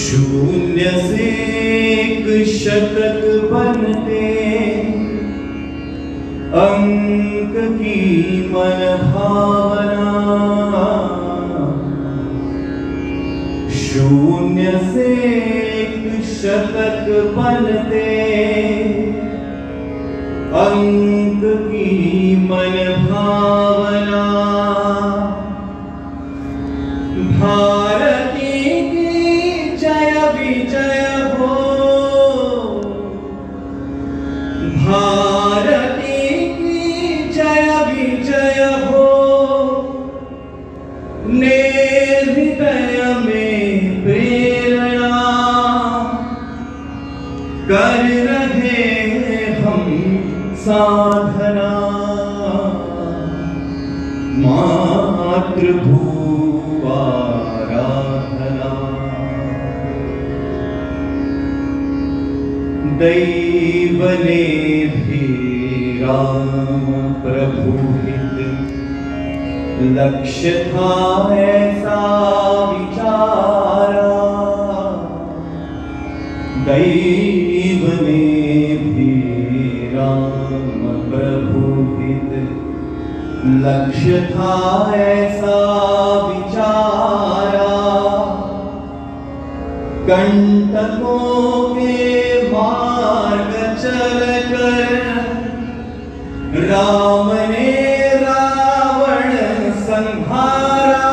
शून्य से एक शतक बनते, अंक की मन भावना। शून्य से एक शतक बनते, अंक की मन भावना। भारती की जय विजय हो, भारती की जय विजय हो। ने हृदय में प्रेरणा कर रहे हम साधना। मातृभूआराधना। दैव ने भी राम प्रभु हित, लक्ष्य था ऐसा विचारा। दैव ने भी राम प्रभु हित, लक्ष्य था ऐसा विचारा। कंटकों के मार्ग चल कर राम ने रावण संहारा।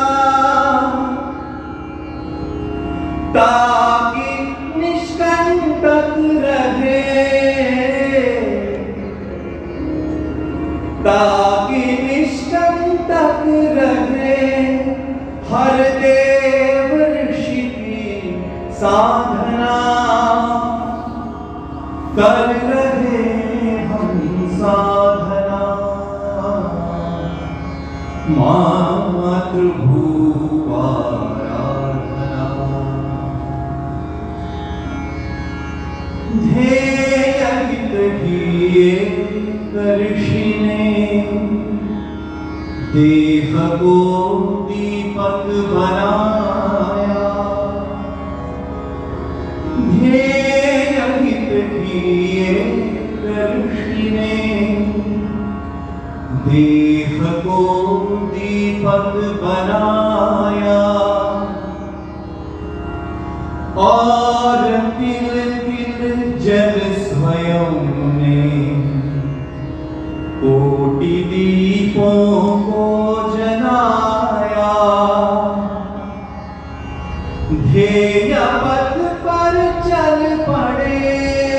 ताकि निष्कंटक रहे, ताकि निष्कंटक रहे हर देव ऋषि की साधना। कर रहे हम साधना। मातृभूआराधना। ध्येय हित ही एक ऋषि ने, देह को दीपक बनाया। ध्येय हित ही एक ऋषि ने, देह को दीपक बनाया। और तिल तिल जल स्वयं ने कोटि दीपों को जलाया। ध्येय पथ पर चल पड़े,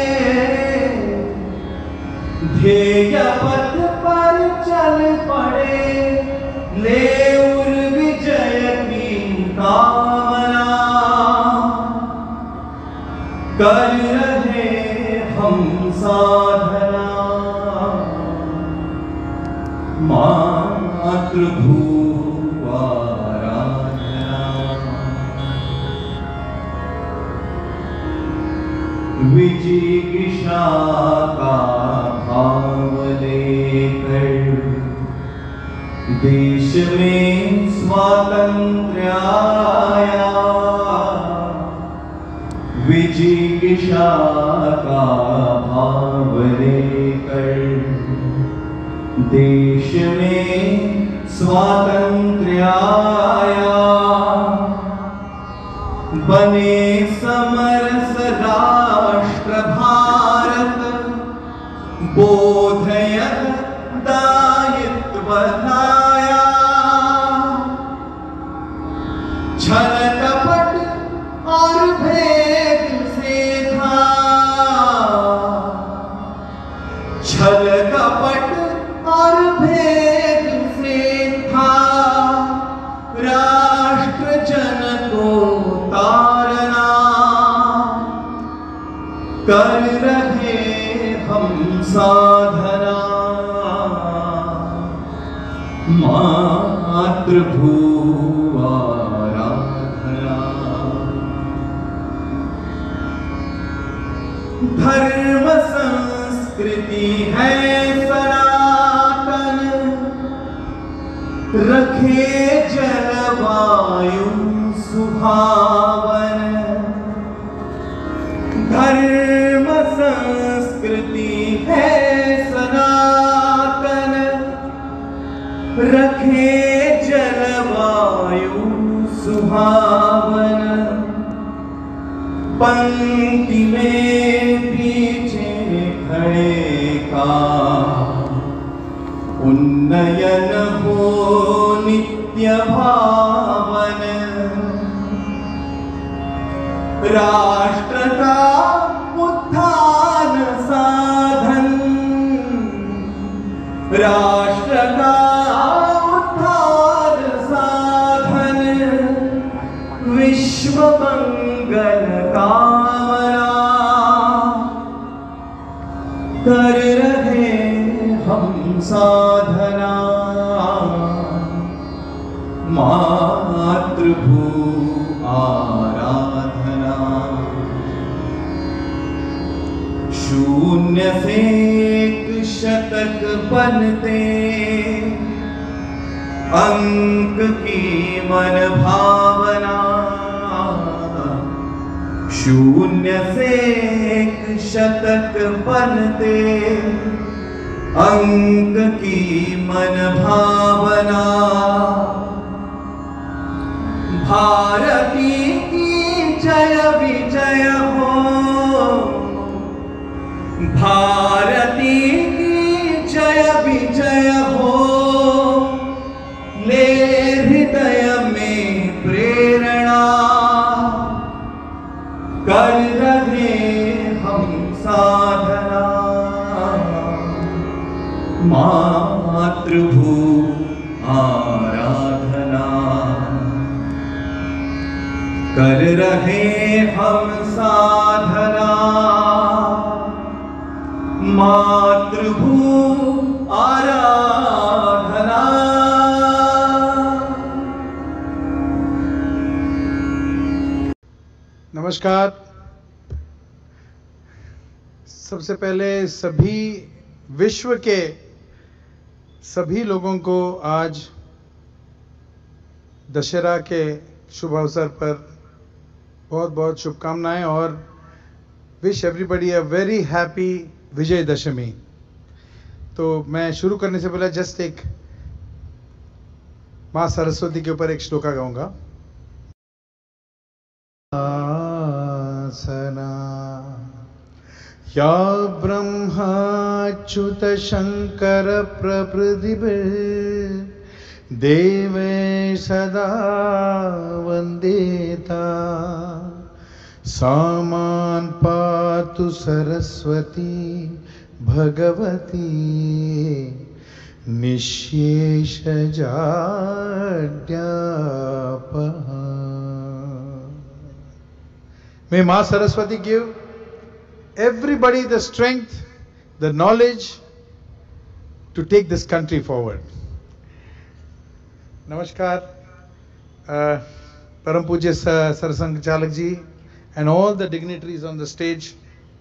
ध्येय पथ पर चल पड़े। ले उर विजय की कामना। कर रहे हम साधना। मातृभूआराधना। विजिगीषा का भाव लेकर देश में स्वातंत्र्य आया। विजिगीषा का भाव लेकर देश में स्वातंत्र्य आया। बने समरस राष्ट्र भारत, बोधयत दायित्व लाया। छल कपट और भेद से था, छल कपट और भेद से था। राष्ट्र जन को तारना। कर रहे हम साधना। मातृभूआराधना। धर्म संस्कृति है सनातन, रखे जलवायु सुहावन। पंक्ति में पीछे खड़े का उन्नयन हो नित्य भावन, राष्ट्र का उत्थान साधन, राष्ट्र का उत्थान साधन, विश्व मंगल कामना कर रहे हम साधना। मातृभू आराधना, शून्य से एक शतक बनते, अंक की मन भावना। शून्य से एक शतक बनते, अंक की मन भावना। भारती की जय विजय हो, भारती की जय विजय हो, ले हृदय में प्रेरणा कर रहे हम साधना। मातृभू आराधना कर रहे हम साधना। मातृभू आराधना। नमस्कार। सबसे पहले सभी विश्व के सभी लोगों को आज दशहरा के शुभ अवसर पर बहुत बहुत शुभकामनाएं और wish everybody a very happy Vijayadashami. तो मैं शुरू करने से पहले जस्ट एक माँ सरस्वती के ऊपर एक श्लोका गाऊंगा। आसना या ब्रह्माच्युत शंकर प्रभृतिभिः देवे सदा वंदेता, सामान पातु Saraswati Bhagwati निःशेष जाड्यापहा। May Ma Saraswati give everybody the strength, the knowledge to take this country forward. Namaskar, Param Pujya Sarsang Chalak ji and all the dignitaries on the stage.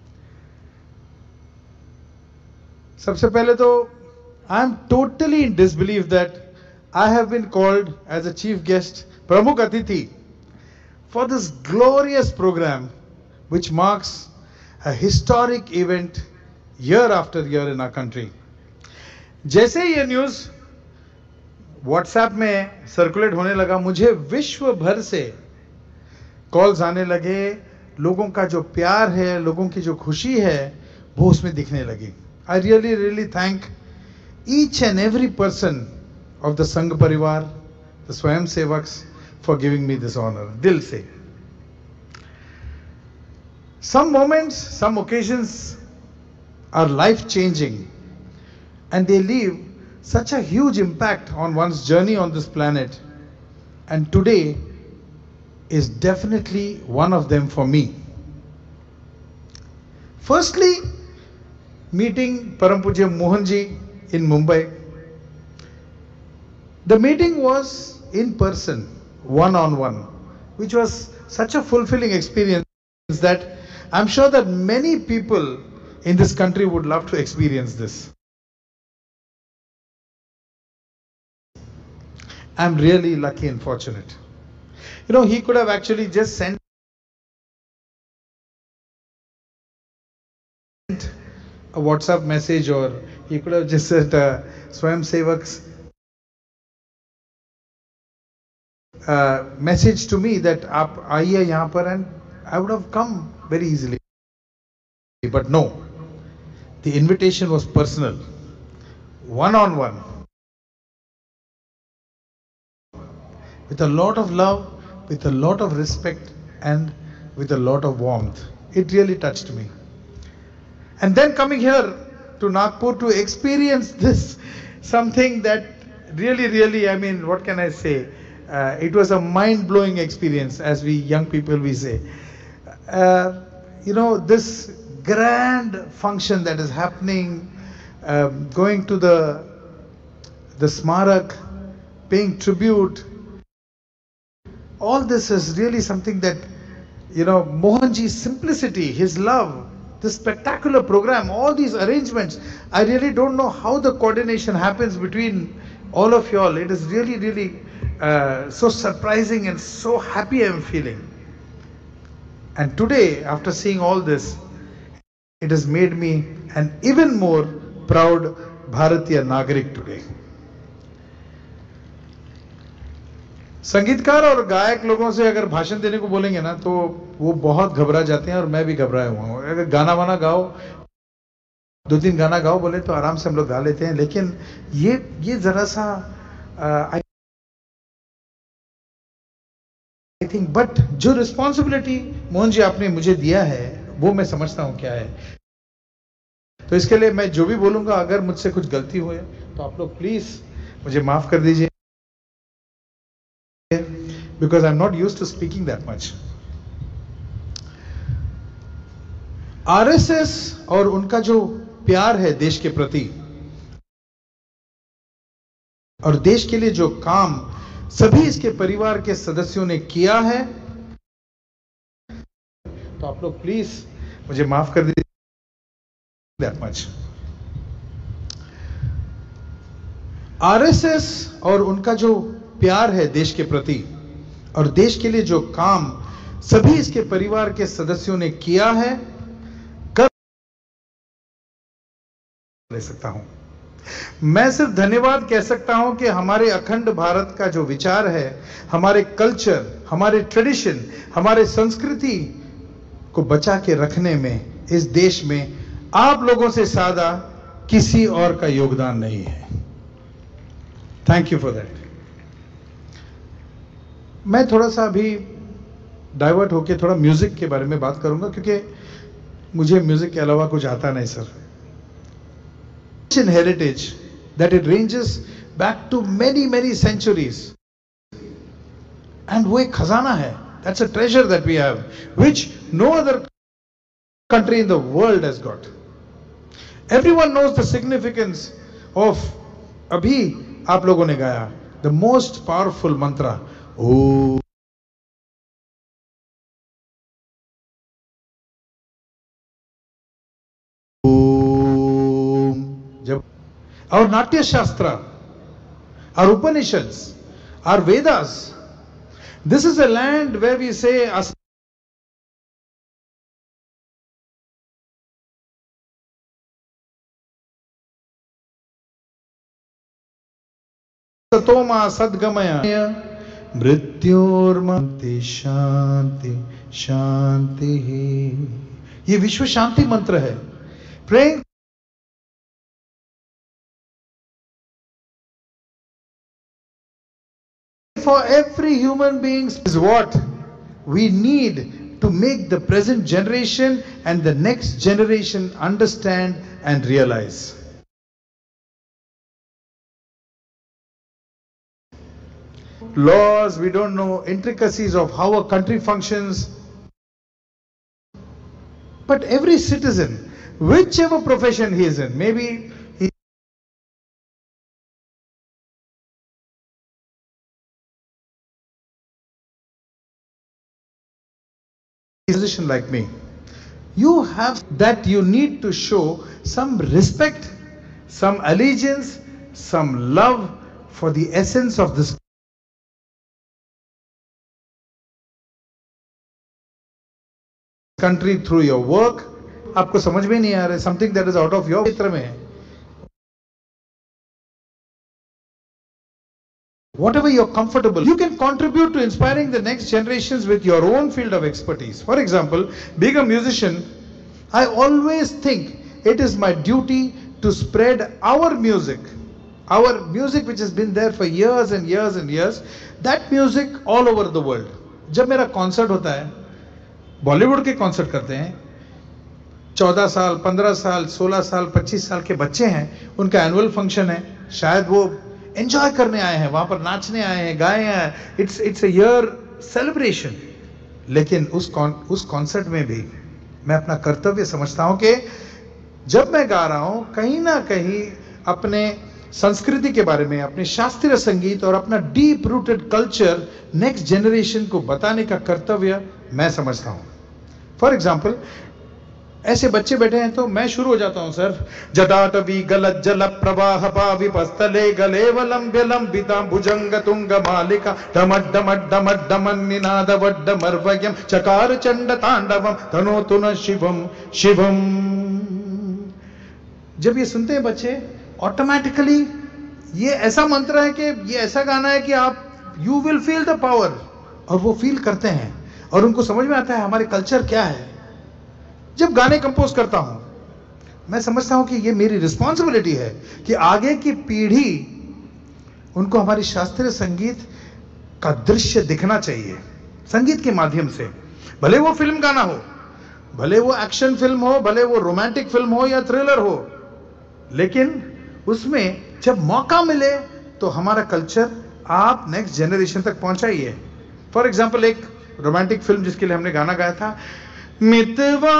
सबसे पहले तो I am totally in disbelief that I have been called as a chief guest, Pramukh Atithi, for this glorious program which marks a historic event year after year in our country. जैसे ये news WhatsApp में circulate होने लगा, मुझे विश्व भर से calls आने लगे। लोगों का जो प्यार है, लोगों की जो खुशी है, वो उसमें दिखने लगी। I really thank each and every person of the Sangh Parivar, the Swayam Sevaks, for giving me this honor. Dil se. Some moments, some occasions are life-changing, and they leave such a huge impact on one's journey on this planet. And today is definitely one of them for me. Firstly, meeting Param Pujya Mohan ji in Mumbai. The meeting was in person, one-on-one, which was such a fulfilling experience that I'm sure that many people in this country would love to experience this. I'm really lucky and fortunate. You know, he could have actually just sent a WhatsApp message, or he could have just said Swayam Sevaks message to me that आप आइए यहाँ पर and I would have come very easily. But no, the invitation was personal, one on one, with a lot of love, with a lot of respect, and with a lot of warmth. It really touched me. And then coming here to Nagpur to experience this, something that really, I mean, what can I say? It was a mind-blowing experience, as we young people we say. This grand function that is happening, going to the Smarak, paying tribute. All this is really something that, Mohanji's simplicity, his love, this spectacular program, all these arrangements. I really don't know how the coordination happens between all of you all. It is really so surprising and so happy I am feeling. And today, after seeing all this, it has made me an even more proud Bharatiya Nagarik today. संगीतकार और गायक लोगों से अगर भाषण देने को बोलेंगे ना तो वो बहुत घबरा जाते हैं और मैं भी घबराया हुआ हूँ. अगर गाना वाना गाओ, 2-3 गाना गाओ बोले तो आराम से हम लोग गा लेते हैं, लेकिन ये जरा सा आई थिंक, बट जो रिस्पॉन्सिबिलिटी मोहन जी आपने मुझे दिया है वो मैं समझता हूँ क्या है. तो इसके लिए मैं जो भी बोलूंगा, अगर मुझसे कुछ गलती हुई तो आप लोग प्लीज मुझे माफ कर दीजिए, because I'm not used to speaking that much. RSS और उनका जो प्यार है देश के प्रति और देश के लिए जो काम सभी इसके परिवार के सदस्यों ने किया है, तो आप लोग प्लीज मुझे माफ कर दीजिए. That much. आरएसएस और उनका जो प्यार है देश के प्रति और देश के लिए जो काम सभी इसके परिवार के सदस्यों ने किया है, कर ले सकता हूं. मैं सिर्फ धन्यवाद कह सकता हूं कि हमारे अखंड भारत का जो विचार है, हमारे कल्चर, हमारे ट्रेडिशन, हमारे संस्कृति को बचा के रखने में इस देश में आप लोगों से ज्यादा किसी और का योगदान नहीं है. Thank you for that. मैं थोड़ा सा अभी डाइवर्ट होके थोड़ा म्यूजिक के बारे में बात करूंगा, क्योंकि मुझे म्यूजिक के अलावा कुछ आता नहीं sir. Heritage that it ranges back to many centuries, and वो एक खजाना है. That's a treasure that we have which no other country in the world has got. Everyone knows the significance of, अभी आप लोगों ने गाया, the most powerful mantra, Om. जब our Natya Shastra, our Upanishads, our Vedas, this is a land where we say Satoma Sadgamaya मृत्योर्मति शांति शांति ही. ये विश्व शांति मंत्र है. Praying for every human being is what we need to make the present generation and the next generation understand and realize. Laws, we don't know intricacies of how a country functions, but every citizen, whichever profession he is in, maybe he is a position like me, you have that you need to show some respect, some allegiance, some love for the essence of this country through your work. आपको समझ में नहीं आ रहा है, something that is out of your क्षेत्र में है. Whatever you're comfortable, you can contribute to inspiring the next generations with your own field of expertise. For example, being a musician, I always think it is my duty to spread our music which has been there for years and years and years, that music all over the world. जब मेरा concert होता है, बॉलीवुड के concert करते हैं, 14 साल, 15 साल, 16 साल, 25 साल के बच्चे हैं, उनका एनुअल फंक्शन है, शायद वो एंजॉय करने आए हैं, वहां पर नाचने आए हैं, गाए हैं, इट्स अ ईयर सेलिब्रेशन. लेकिन उस कॉन्सर्ट में भी मैं अपना कर्तव्य समझता हूं कि जब मैं गा रहा हूं, कहीं ना कहीं अपने संस्कृति के बारे में, अपने शास्त्रीय संगीत और अपना deep rooted culture next generation को बताने का कर्तव्य मैं समझता हूं. फॉर एग्जाम्पल, ऐसे बच्चे बैठे हैं तो मैं शुरू हो जाता हूं, सर. जटाटवी गलत जल प्रवाह पाविपस्तले गले वलंब्य लंबिता भुजंग तुंग मालिका डमट डमट डमट डमन निनाद वड्डमर्वयम चकार चंड तांडवम तनोतु न शिवम शिवम. जब ये सुनते हैं बच्चे, ऑटोमेटिकली ये ऐसा मंत्र है कि ये ऐसा गाना है कि आप you will feel the power, और वो फील करते हैं और उनको समझ में आता है हमारे कल्चर क्या है. जब गाने कंपोज करता हूं, मैं समझता हूं कि ये मेरी रिस्पॉन्सिबिलिटी है कि आगे की पीढ़ी उनको हमारी शास्त्रीय संगीत का दृश्य दिखना चाहिए संगीत के माध्यम से. भले वो फिल्म गाना हो, भले वो एक्शन फिल्म हो, भले वो रोमांटिक फिल्म हो या थ्रिलर हो, लेकिन उसमें जब मौका मिले तो हमारा कल्चर आप नेक्स्ट जनरेशन तक पहुंचाइए. फॉर एग्जाम्पल, एक रोमांटिक फिल्म जिसके लिए हमने गाना गाया था, मितवा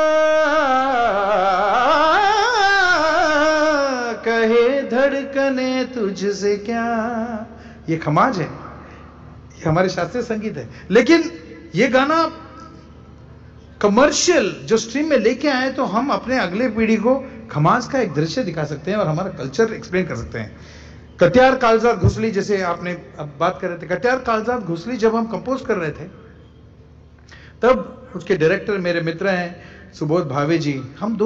कहे धड़कने तुझसे क्या, ये खमाज है, ये हमारे शास्त्रीय संगीत है. लेकिन ये गाना कमर्शियल जो स्ट्रीम में लेके आए तो हम अपने अगले पीढ़ी को खमाज का एक दृश्य दिखा सकते हैं और हमारा कल्चर एक्सप्लेन कर सकते हैं. कट्यार कालजात घुसली, जैसे आपने अब बात कर रहे थे, कट्यार कालजात घुसली जब हम कंपोज कर रहे थे, तब उसके डायरेक्टर मेरे मित्र हैं सुबोध भावे जी, हम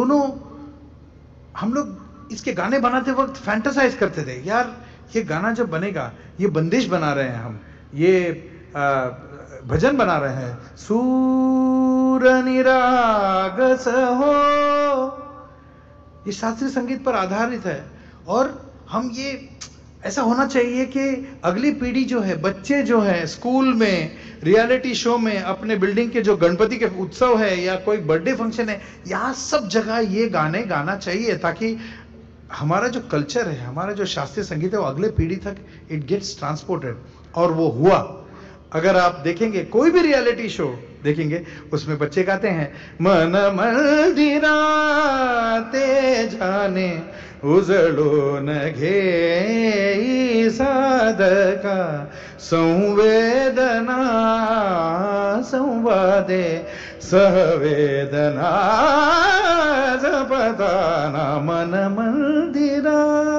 लोग इसके गाने बनाते वक्त फैंटासाइज करते थे, यार ये गाना जब बनेगा, ये बंदिश बना रहे हैं हम, ये भजन बना रहे हैं, सूर निरागस हो, ये शास्त्रीय संगीत पर आधारित है. और हम ये ऐसा होना चाहिए कि अगली पीढ़ी जो है, बच्चे जो है, स्कूल में, रियलिटी शो में, अपने बिल्डिंग के जो गणपति के उत्सव है या कोई बर्थडे फंक्शन है, यहाँ सब जगह ये गाने गाना चाहिए ताकि हमारा जो कल्चर है, हमारा जो शास्त्रीय संगीत है, वो अगले पीढ़ी तक इट गेट्स ट्रांसपोर्टेड. और वो हुआ. अगर आप देखेंगे कोई भी रियलिटी शो देखेंगे, उसमें बच्चे गाते हैं, मन मंदिरा ते जाने उजड़ो न घे साधका संवेदना संवादे सहवेदना जपदाना मन मंदिरा.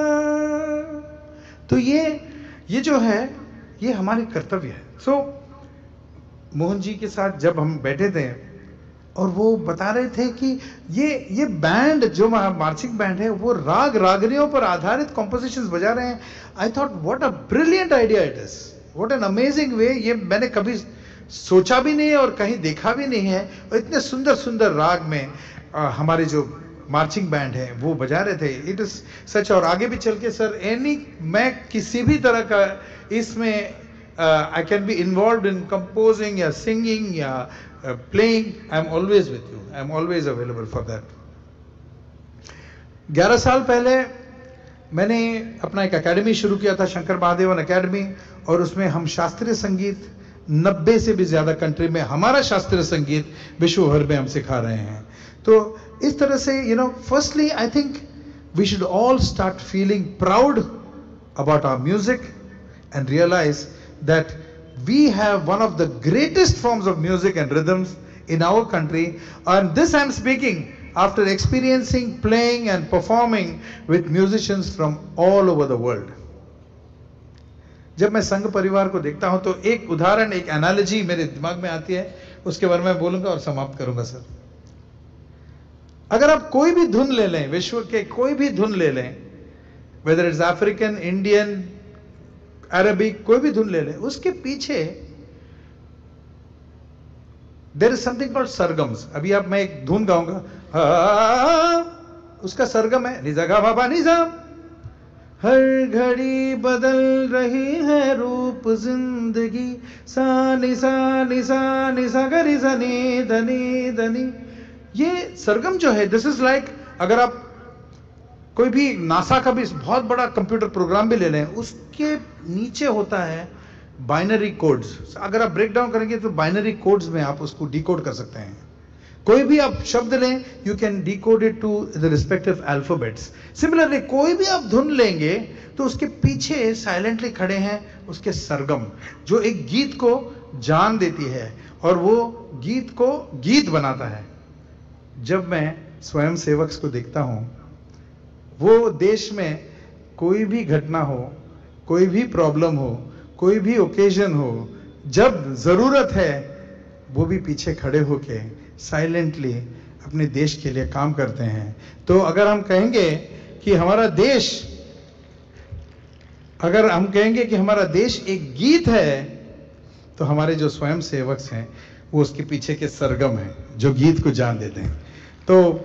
तो ये जो है, ये हमारे कर्तव्य है. सो मोहन जी के साथ जब हम बैठे थे और वो बता रहे थे कि ये बैंड जो मार्चिंग बैंड है, वो राग रागनियों पर आधारित कॉम्पोजिशंस बजा रहे हैं. I thought what a brilliant idea it is, what an amazing way. ये मैंने कभी सोचा भी नहीं और कहीं देखा भी नहीं है. और इतने सुंदर सुंदर राग में हमारे जो मार्चिंग बैंड है वो बजा रहे थे. It is such. और आगे भी चल के सर, मैं किसी भी तरह का इसमें I can be involved in composing या singing या playing, I'm always with you, I'm always available for that. 11 साल पहले मैंने अपना एक एकेडमी शुरू किया था, शंकर महादेवन एकेडमी, और उसमें हम शास्त्रीय संगीत 90 से भी ज्यादा कंट्री में हमारा शास्त्रीय संगीत विश्व भर में हम सिखा रहे हैं. तो इस तरह से firstly I think we should all start feeling proud about our music and realize that we have one of the greatest forms of music and rhythms in our country. And this I'm speaking after experiencing, playing and performing with musicians from all over the world. जब मैं संघ परिवार को देखता हूं तो एक उदाहरण, एक एनालॉजी मेरे दिमाग में आती है, उसके बारे में बोलूंगा और समाप्त करूंगा. सर, अगर आप कोई भी धुन ले लें, विश्व के कोई भी धुन ले लें, whether it's African, Indian, Arabic, कोई भी धुन ले लें, उसके पीछे there is something called sargams. अभी आप, मैं एक धुन गाऊंगा, उसका सरगम है निजा गा बाबा निजा. हर घड़ी बदल रही है रूप जिंदगी, सा निसा गरी सनी धनी धनी. ये सरगम जो है, दिस इज लाइक, अगर आप कोई भी नासा का भी बहुत बड़ा कंप्यूटर प्रोग्राम भी ले लें, उसके नीचे होता है बाइनरी कोड्स. अगर आप ब्रेक डाउन करेंगे तो बाइनरी कोड्स में आप उसको डिकोड कर सकते हैं. कोई भी आप शब्द लें, you can decode it to the respective alphabets. Similarly कोई भी आप धुन लेंगे तो उसके पीछे साइलेंटली खड़े हैं उसके सरगम, जो एक गीत को जान देती है और वो गीत को गीत बनाता है. जब मैं स्वयं सेवक को देखता हूं, वो देश में कोई भी घटना हो, कोई भी प्रॉब्लम हो, कोई भी ओकेजन हो, जब जरूरत है, वो भी पीछे खड़े होके साइलेंटली अपने देश के लिए काम करते हैं. तो अगर हम कहेंगे कि हमारा देश, अगर हम कहेंगे कि हमारा देश एक गीत है, तो हमारे जो स्वयं सेवक हैं वो उसके पीछे के सरगम हैं जो गीत को जान देते हैं. तो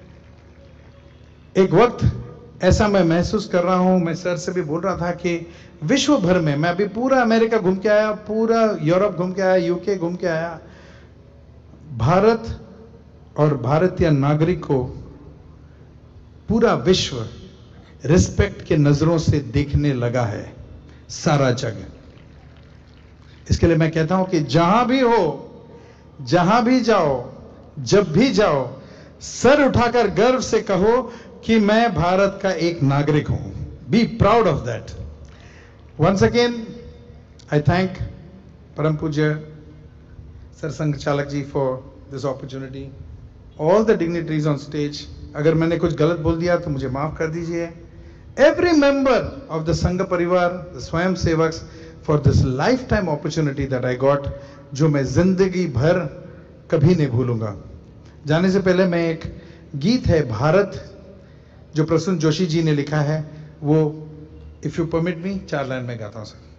एक वक्त ऐसा मैं महसूस कर रहा हूं, मैं सर से भी बोल रहा था कि विश्व भर में, मैं अभी पूरा अमेरिका घूम के आया, पूरा यूरोप घूम के आया, यूके घूम के आया, भारत और भारतीय नागरिक को पूरा विश्व रिस्पेक्ट के नजरों से देखने लगा है, सारा जग. इसके लिए मैं कहता हूं कि जहां भी हो, जहां भी जाओ, जब भी जाओ, सर उठाकर गर्व से कहो कि मैं भारत का एक नागरिक हूं. Be proud of that. Once again, I thank Param Pujya Sir Sangh Chalak ji for this opportunity. All the dignitaries on stage. अगर मैंने कुछ गलत बोल दिया तो मुझे माफ कर दीजिए. Every member of the Sangha Parivar, the Swayam Sevaks, for this lifetime opportunity that I got, जो मैं जिंदगी भर कभी नहीं भूलूंगा. जाने से पहले मैं एक गीत है भारत, जो प्रसून जोशी जी ने लिखा है, वो if you permit me 4 line में गाता हूं सर.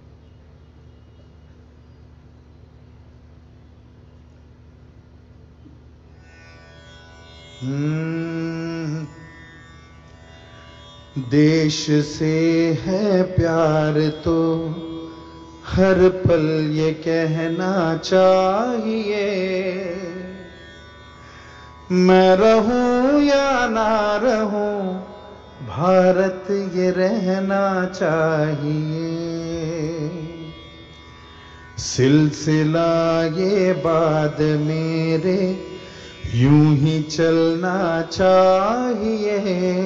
देश से है प्यार तो हर पल ये कहना चाहिए, मैं रहूं या ना रहूं, भारत ये रहना चाहिए. सिलसिला ये बाद मेरे यूं ही चलना चाहिए,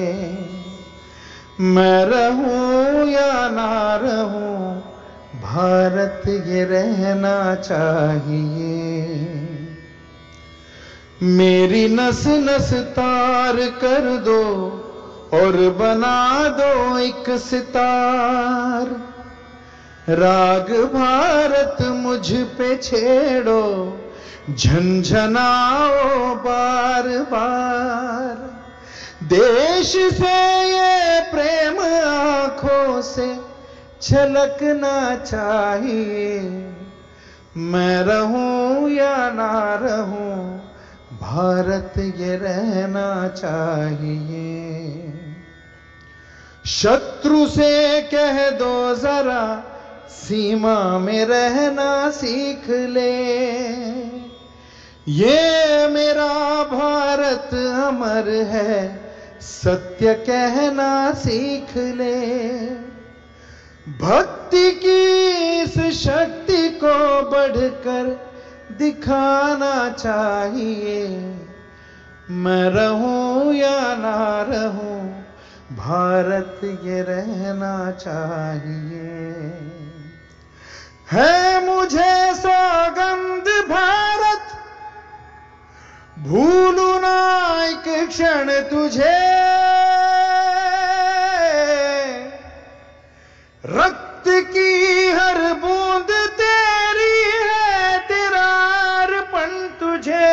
मैं रहूं या ना रहूं, भारत ये रहना चाहिए. मेरी नस नस तार कर दो और बना दो एक सितार, राग भारत मुझ पे छेड़ो, झंझनाओ बार बार. देश से ये प्रेम आंखों से छलकना चाहिए, मैं रहूं या ना रहूं, भारत ये रहना चाहिए. शत्रु से कह दो जरा सीमा में रहना सीख ले, ये मेरा भारत अमर है, सत्य कहना सीख ले. भक्ति की इस शक्ति को बढ़कर दिखाना चाहिए, मैं रहूं या ना रहूं, भारत ये रहना चाहिए. है मुझे सौगंध भारत, भूलू ना एक क्षण तुझे, रक्त की हर बूंद तेरी है, तेरा अर्पण तुझे.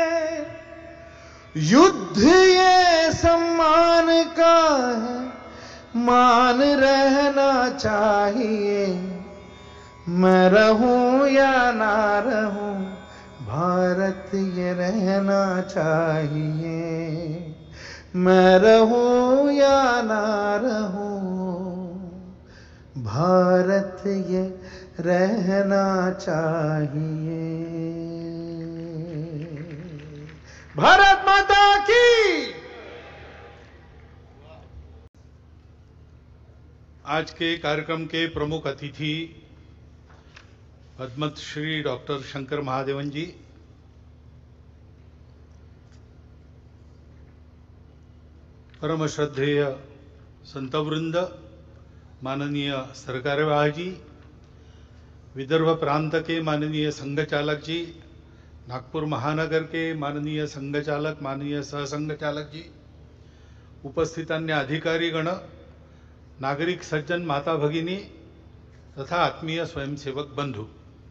युद्ध ये सम्मान का है, मान रहना चाहिए, मैं रहूं या ना रहूं, भारत ये रहना चाहिए। मैं रहूं या ना रहूं, भारत ये रहना चाहिए। भारत माता की। आज के कार्यक्रम के प्रमुख अतिथि पद्मश्री डॉक्टर शंकर महादेवन जी, परम श्रद्धेय संतवृंद, माननीय सरकारवाह जी, विदर्भ प्रांत के माननीय संघ चालक जी, नागपुर महानगर के माननीय संघ चालक, माननीय सहसंघ चालक जी, उपस्थित अन्य अधिकारी गण, नागरिक सज्जन, माता भगिनी तथा आत्मीय स्वयंसेवक बंधु।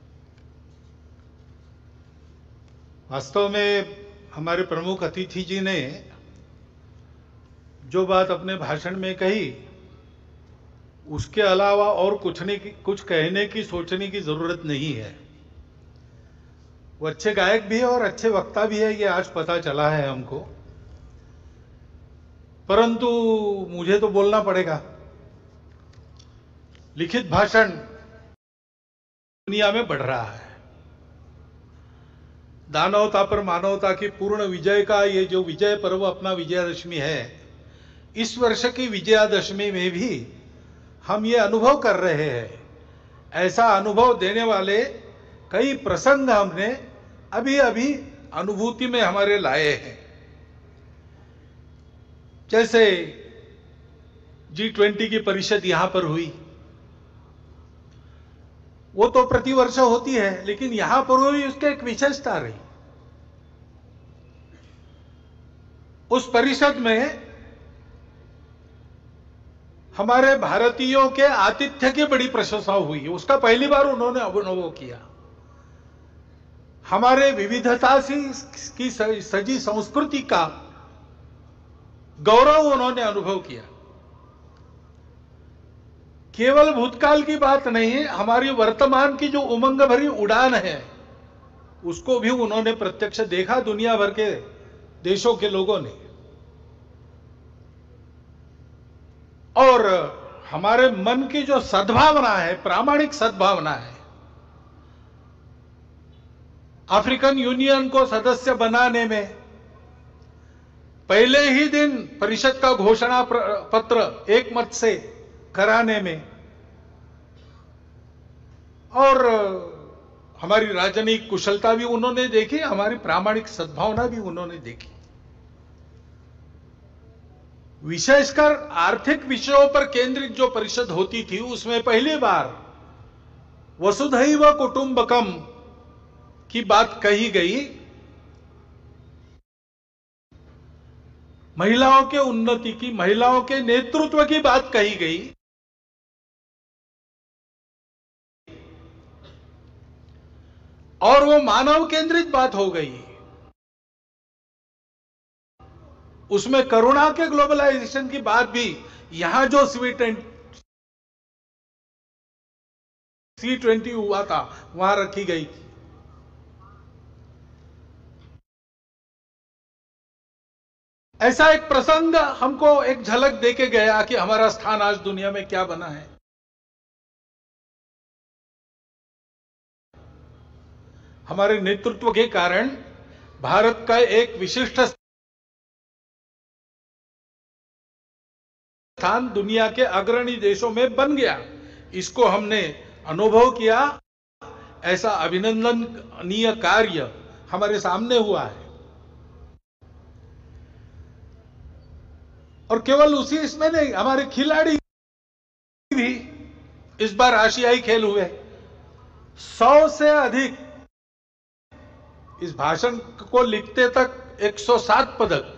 वास्तव में हमारे प्रमुख अतिथि जी ने जो बात अपने भाषण में कही, उसके अलावा और कुछ कहने की, सोचने की जरूरत नहीं है। वो अच्छे गायक भी है और अच्छे वक्ता भी है, ये आज पता चला है हमको। परंतु मुझे तो बोलना पड़ेगा। लिखित भाषण दुनिया में बढ़ रहा है। दानवता पर मानवता की पूर्ण विजय का ये जो विजय पर्व अपना विजयादशमी है, इस वर्ष की विजयादशमी में भी हम ये अनुभव कर रहे हैं। ऐसा अनुभव देने वाले कई प्रसंग हमने अभी अभी अनुभूति में हमारे लाए हैं। जैसे G20 की परिषद यहां पर हुई, वो तो प्रतिवर्ष होती है, लेकिन यहां पर हुई उसके एक विशेषता रही। उस परिषद में हमारे भारतीयों के आतिथ्य की बड़ी प्रशंसा हुई। उसका पहली बार उन्होंने अनुभव किया। हमारे विविधता की सजी संस्कृति का गौरव उन्होंने अनुभव किया। केवल भूतकाल की बात नहीं है, हमारी वर्तमान की जो उमंग भरी उड़ान है, उसको भी उन्होंने प्रत्यक्ष देखा, दुनिया भर के देशों के लोगों ने। और हमारे मन की जो सद्भावना है, प्रामाणिक सद्भावना है, अफ्रीकन यूनियन को सदस्य बनाने में पहले ही दिन परिषद का घोषणा पत्र एक मत से कराने में, और हमारी राजनीतिक कुशलता भी उन्होंने देखी, हमारी प्रामाणिक सद्भावना भी उन्होंने देखी। विशेषकर आर्थिक विषयों पर केंद्रित जो परिषद होती थी, उसमें पहली बार वसुधैव कुटुंबकम की बात कही गई। महिलाओं के उन्नति की, महिलाओं के नेतृत्व की बात कही गई। और वो मानव केंद्रित बात हो गई। उसमें करुणा के ग्लोबलाइजेशन की बात भी यहां जो C20 हुआ था, वहां रखी गई। ऐसा एक प्रसंग हमको एक झलक देके गया कि हमारा स्थान आज दुनिया में क्या बना है। हमारे नेतृत्व के कारण भारत का एक विशिष्ट स्थान दुनिया के अग्रणी देशों में बन गया। इसको हमने अनुभव किया। ऐसा अभिनंदनीय कार्य हमारे सामने हुआ है। और केवल उसी इसमें नहीं, हमारे खिलाड़ी भी इस बार आशियाई खेल हुए। 100 से अधिक, इस भाषण को लिखते तक 107 पदक,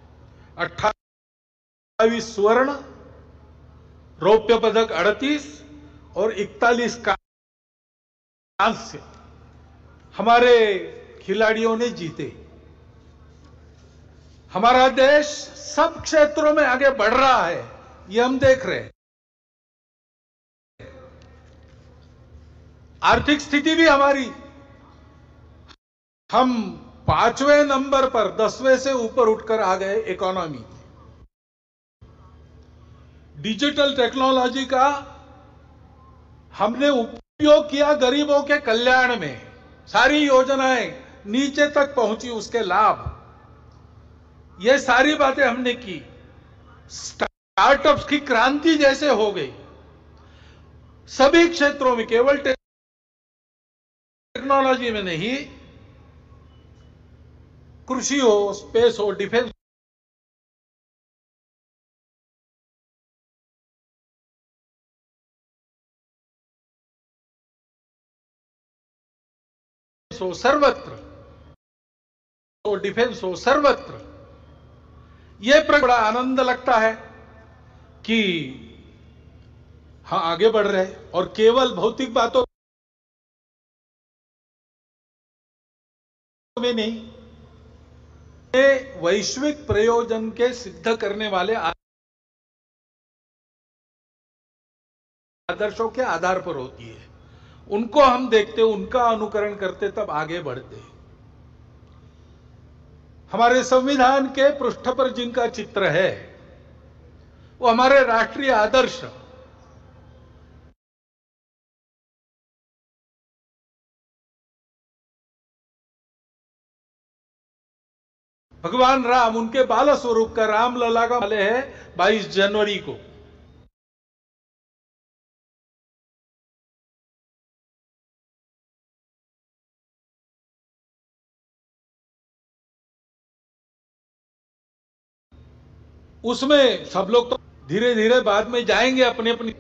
28 स्वर्ण, रौप्य पदक 38 और 41 कांस्य हमारे खिलाड़ियों ने जीते। हमारा देश सब क्षेत्रों में आगे बढ़ रहा है, ये हम देख रहे हैं। आर्थिक स्थिति भी हमारी, हम 5वें नंबर पर 10वें से ऊपर उठकर आ गए इकोनॉमी। डिजिटल टेक्नोलॉजी का हमने उपयोग किया गरीबों के कल्याण में, सारी योजनाएं नीचे तक पहुंची, उसके लाभ, ये सारी बातें हमने की। स्टार्टअप्स की क्रांति जैसे हो गई सभी क्षेत्रों में, केवल टेक्नोलॉजी में नहीं, कृषि हो, स्पेस हो, डिफेंस हो, सर्वत्र हो, डिफेंस हो, सर्वत्र। यह बड़ा आनंद लगता है कि हाँ आगे बढ़ रहे हैं, और केवल भौतिक बातों में नहीं, ये वैश्विक प्रयोजन के सिद्ध करने वाले आदर्शों के आधार पर होती है। उनको हम देखते, उनका अनुकरण करते, तब आगे बढ़ते। हमारे संविधान के पृष्ठ पर जिनका चित्र है वो हमारे राष्ट्रीय आदर्श, भगवान राम, उनके बाल स्वरूप का रामलला का वाले है 22 जनवरी को। उसमें सब लोग तो धीरे धीरे बाद में जाएंगे अपने अपनी,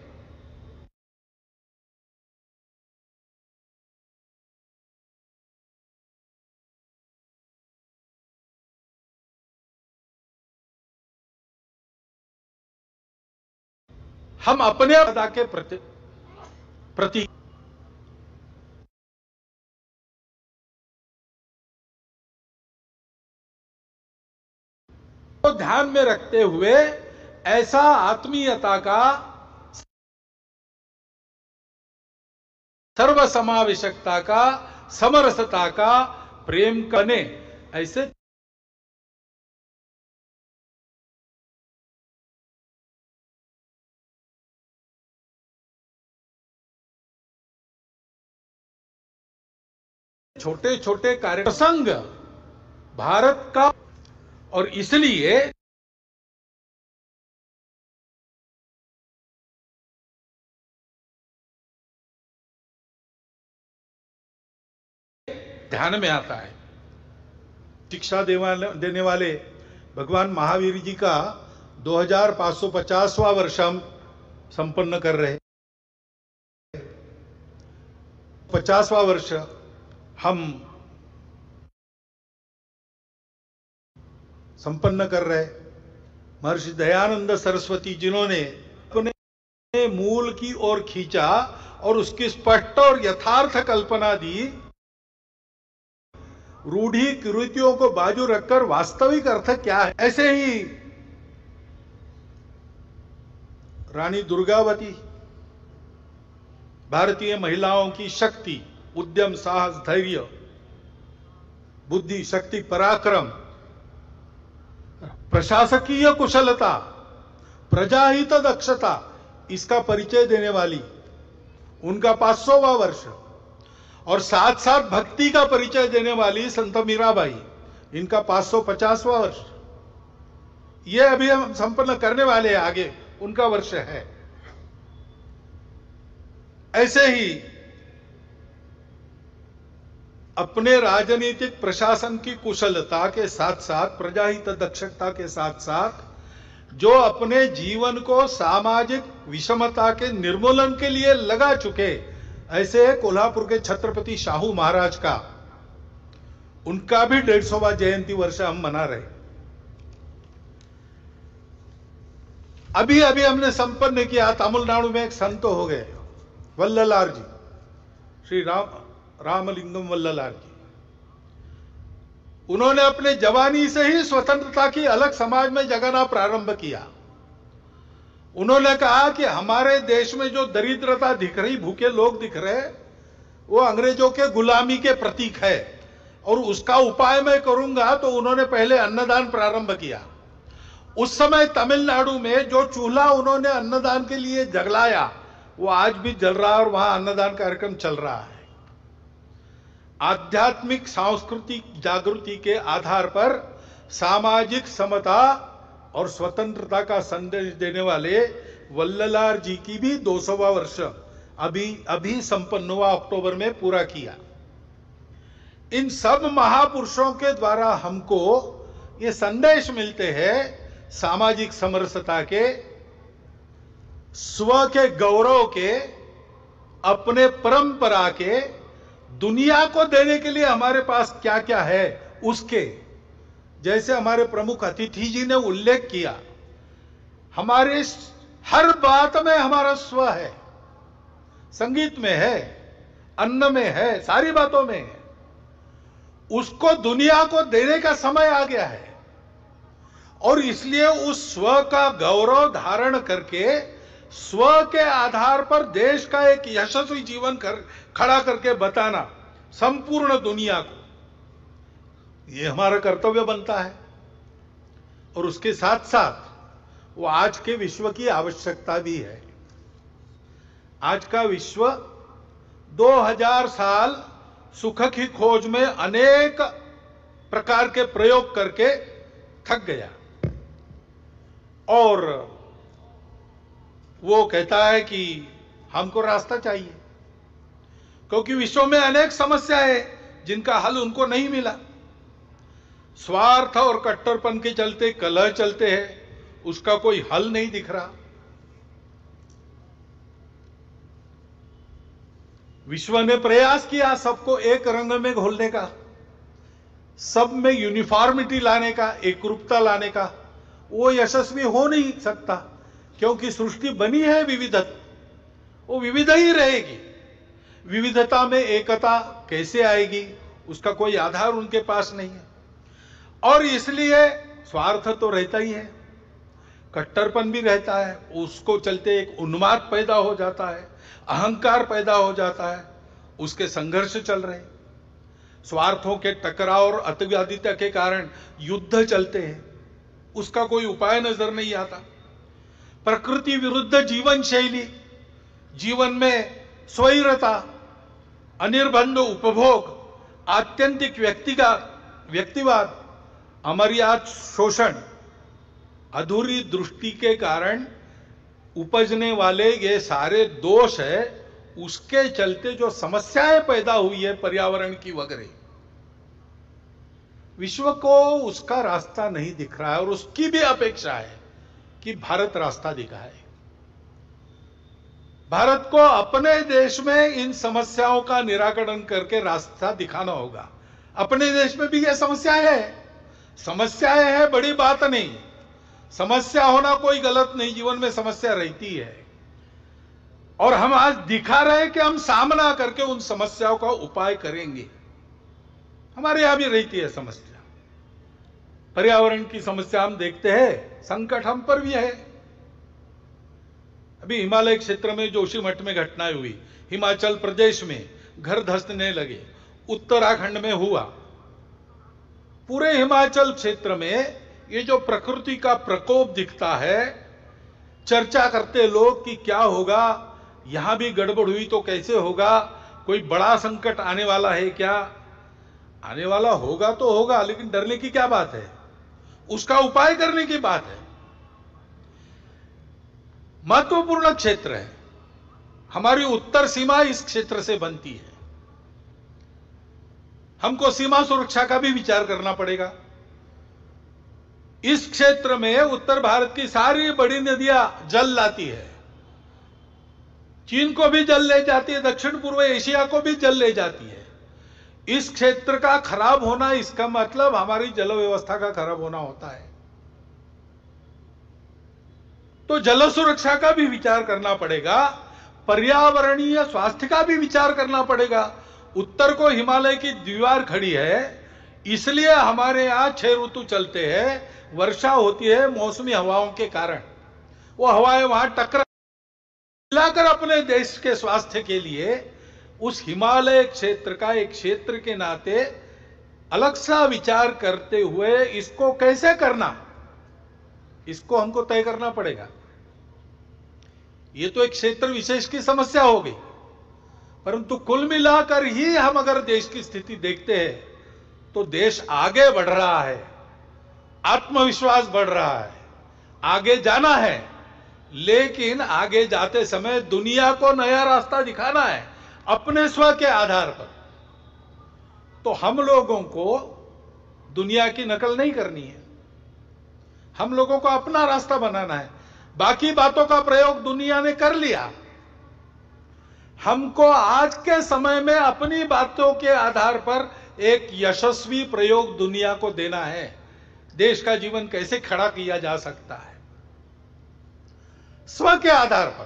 हम अपने अदा के प्रति को ध्यान में रखते हुए ऐसा आत्मीयता का, सर्वसमावेशकता का, समरसता का, प्रेम करने, ऐसे छोटे छोटे कार्य प्रसंग भारत का, और इसलिए ध्यान में आता है। शिक्षा देने वाले भगवान महावीर जी का 2550वां वर्ष हम संपन्न कर रहे, 50वां वर्ष हम संपन्न कर रहे। महर्षि दयानंद सरस्वती जिन्होंने अपने मूल की ओर खींचा और उसकी स्पष्ट और यथार्थ कल्पना दी, रूढ़ी कुरीतियों को बाजू रखकर वास्तविक अर्थ क्या है, ऐसे ही रानी दुर्गावती, भारतीय महिलाओं की शक्ति, उद्यम, साहस, धैर्य, बुद्धि, शक्ति, पराक्रम, प्रशासकीय कुशलता, प्रजाहित दक्षता, इसका परिचय देने वाली उनका 500वां वर्ष, और साथ साथ भक्ति का परिचय देने वाली संत मीराबाई, इनका 550वां वर्ष। ये अभी हम संपन्न करने वाले हैं, आगे उनका वर्ष है। ऐसे ही अपने राजनीतिक प्रशासन की कुशलता के साथ साथ, प्रजाहित दक्षता के साथ साथ, जो अपने जीवन को सामाजिक विषमता के निर्मूलन के लिए लगा चुके, ऐसे कोल्हापुर के छत्रपति शाहू महाराज का, उनका भी 150वां जयंती वर्ष हम मना रहे। अभी अभी हमने संपन्न किया, तमिलनाडु में एक संत हो गए, वल्ललार जी, श्री रामलिंगम वल्ललार जी। उन्होंने अपने जवानी से ही स्वतंत्रता की अलग समाज में जगाना प्रारंभ किया। उन्होंने कहा कि हमारे देश में जो दरिद्रता दिख रही, भूखे लोग दिख रहे, वो अंग्रेजों के गुलामी के प्रतीक है, और उसका उपाय मैं करूंगा। तो उन्होंने पहले अन्नदान प्रारंभ किया। उस समय तमिलनाडु में जो चूल्हा उन्होंने अन्नदान के लिए जलाया वो आज भी जल रहा है और वहां अन्नदान कार्यक्रम चल रहा है। आध्यात्मिक सांस्कृतिक जागृति के आधार पर सामाजिक समता और स्वतंत्रता का संदेश देने वाले वल्ललार जी की भी 200वां वर्ष अभी संपन्न हुआ, अक्टूबर में पूरा किया। इन सब महापुरुषों के द्वारा हमको ये संदेश मिलते हैं सामाजिक समरसता के, स्व के गौरव के, अपने परंपरा के, दुनिया को देने के लिए हमारे पास क्या क्या है उसके। जैसे हमारे प्रमुख अतिथि जी ने उल्लेख किया, हमारे हर बात में हमारा स्व है, संगीत में है, अन्न में है, सारी बातों में है। उसको दुनिया को देने का समय आ गया है, और इसलिए उस स्व का गौरव धारण करके स्व के आधार पर देश का एक यशस्वी जीवन खड़ा करके बताना संपूर्ण दुनिया को, ये हमारा कर्तव्य बनता है। और उसके साथ साथ वो आज के विश्व की आवश्यकता भी है। आज का विश्व 2000 साल सुख की खोज में अनेक प्रकार के प्रयोग करके थक गया, और वो कहता है कि हमको रास्ता चाहिए, क्योंकि विश्व में अनेक समस्याएं जिनका हल उनको नहीं मिला। स्वार्थ और कट्टरपन के चलते कलह चलते हैं, उसका कोई हल नहीं दिख रहा। विश्व ने प्रयास किया सबको एक रंग में घोलने का, सब में यूनिफॉर्मिटी लाने का, एकरूपता लाने का। वो यशस्वी हो नहीं सकता, क्योंकि सृष्टि बनी है विविधता, वो विविध ही रहेगी। विविधता में एकता कैसे आएगी, उसका कोई आधार उनके पास नहीं है। और इसलिए स्वार्थ तो रहता ही है, कट्टरपन भी रहता है, उसको चलते एक उन्माद पैदा हो जाता है, अहंकार पैदा हो जाता है, उसके संघर्ष चल रहे हैं। स्वार्थों के टकराव और अतिवादिता के कारण युद्ध चलते हैं, उसका कोई उपाय नजर नहीं आता। प्रकृति विरुद्ध जीवन शैली, जीवन में स्वैरता, अनिर्बंध उपभोग, आत्यंतिक व्यक्तिवाद, अमर्याद शोषण, अधूरी दृष्टि के कारण उपजने वाले ये सारे दोष है। उसके चलते जो समस्याएं पैदा हुई है पर्यावरण की वगैरह, विश्व को उसका रास्ता नहीं दिख रहा है, और उसकी भी अपेक्षा है कि भारत रास्ता दिखाए। भारत को अपने देश में इन समस्याओं का निराकरण करके रास्ता दिखाना होगा। अपने देश में भी ये समस्याएं है, बड़ी बात नहीं। समस्या होना कोई गलत नहीं, जीवन में समस्या रहती है, और हम आज दिखा रहे हैं कि हम सामना करके उन समस्याओं का उपाय करेंगे। हमारे यहां भी रहती है समस्या, पर्यावरण की समस्या हम देखते हैं, संकट हम पर भी है। अभी हिमालय क्षेत्र में जोशीमठ में घटनाएं हुई, हिमाचल प्रदेश में घर धंसने लगे, उत्तराखंड में हुआ। पूरे हिमाचल क्षेत्र में ये जो प्रकृति का प्रकोप दिखता है, चर्चा करते लोग कि क्या होगा, यहां भी गड़बड़ हुई तो कैसे होगा, कोई बड़ा संकट आने वाला है क्या? आने वाला होगा तो होगा, लेकिन डरने की क्या बात है, उसका उपाय करने की बात है। महत्वपूर्ण क्षेत्र है, हमारी उत्तर सीमा इस क्षेत्र से बनती है। हमको सीमा सुरक्षा का भी विचार करना पड़ेगा। इस क्षेत्र में उत्तर भारत की सारी बड़ी नदियां जल लाती है, चीन को भी जल ले जाती है, दक्षिण पूर्व एशिया को भी जल ले जाती है। इस क्षेत्र का खराब होना, इसका मतलब हमारी जल व्यवस्था का खराब होना होता है। तो जल सुरक्षा का भी विचार करना पड़ेगा, पर्यावरणीय स्वास्थ्य का भी विचार करना पड़ेगा। उत्तर को हिमालय की दीवार खड़ी है, इसलिए हमारे यहां 6 ऋतु चलते हैं। वर्षा होती है मौसमी हवाओं के कारण, वो हवाएं वहां टकरा मिलाकर अपने देश के स्वास्थ्य के लिए उस हिमालय क्षेत्र का एक क्षेत्र के नाते अलग सा विचार करते हुए इसको कैसे करना, इसको हमको तय करना पड़ेगा। ये तो एक क्षेत्र विशेष की समस्या हो गई, परंतु कुल मिलाकर ही हम अगर देश की स्थिति देखते हैं तो देश आगे बढ़ रहा है, आत्मविश्वास बढ़ रहा है, आगे जाना है, लेकिन आगे जाते समय दुनिया को नया रास्ता दिखाना है अपने स्व के आधार पर। तो हम लोगों को दुनिया की नकल नहीं करनी है, हम लोगों को अपना रास्ता बनाना है। बाकी बातों का प्रयोग दुनिया ने कर लिया, हमको आज के समय में अपनी बातों के आधार पर एक यशस्वी प्रयोग दुनिया को देना है। देश का जीवन कैसे खड़ा किया जा सकता है स्व के आधार पर,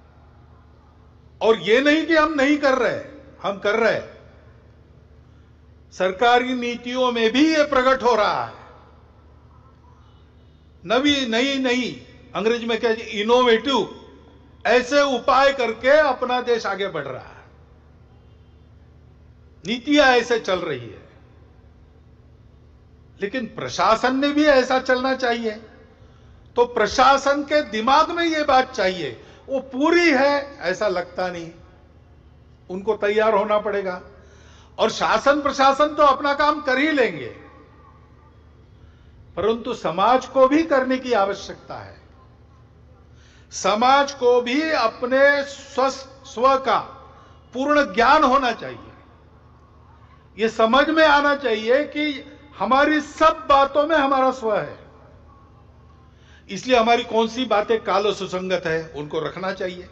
और यह नहीं कि हम नहीं कर रहे, हम कर रहे। सरकारी नीतियों में भी यह प्रकट हो रहा है। नई अंग्रेजी में क्या, इनोवेटिव ऐसे उपाय करके अपना देश आगे बढ़ रहा है, नीतियां ऐसे चल रही है। लेकिन प्रशासन ने भी ऐसा चलना चाहिए। तो प्रशासन के दिमाग में यह बात चाहिए, वो पूरी है ऐसा लगता नहीं, उनको तैयार होना पड़ेगा। और शासन प्रशासन तो अपना काम कर ही लेंगे, परंतु समाज को भी करने की आवश्यकता है। समाज को भी अपने स्व का पूर्ण ज्ञान होना चाहिए। यह समझ में आना चाहिए कि हमारी सब बातों में हमारा स्व है, इसलिए हमारी कौन सी बातें काल सुसंगत है उनको रखना चाहिए।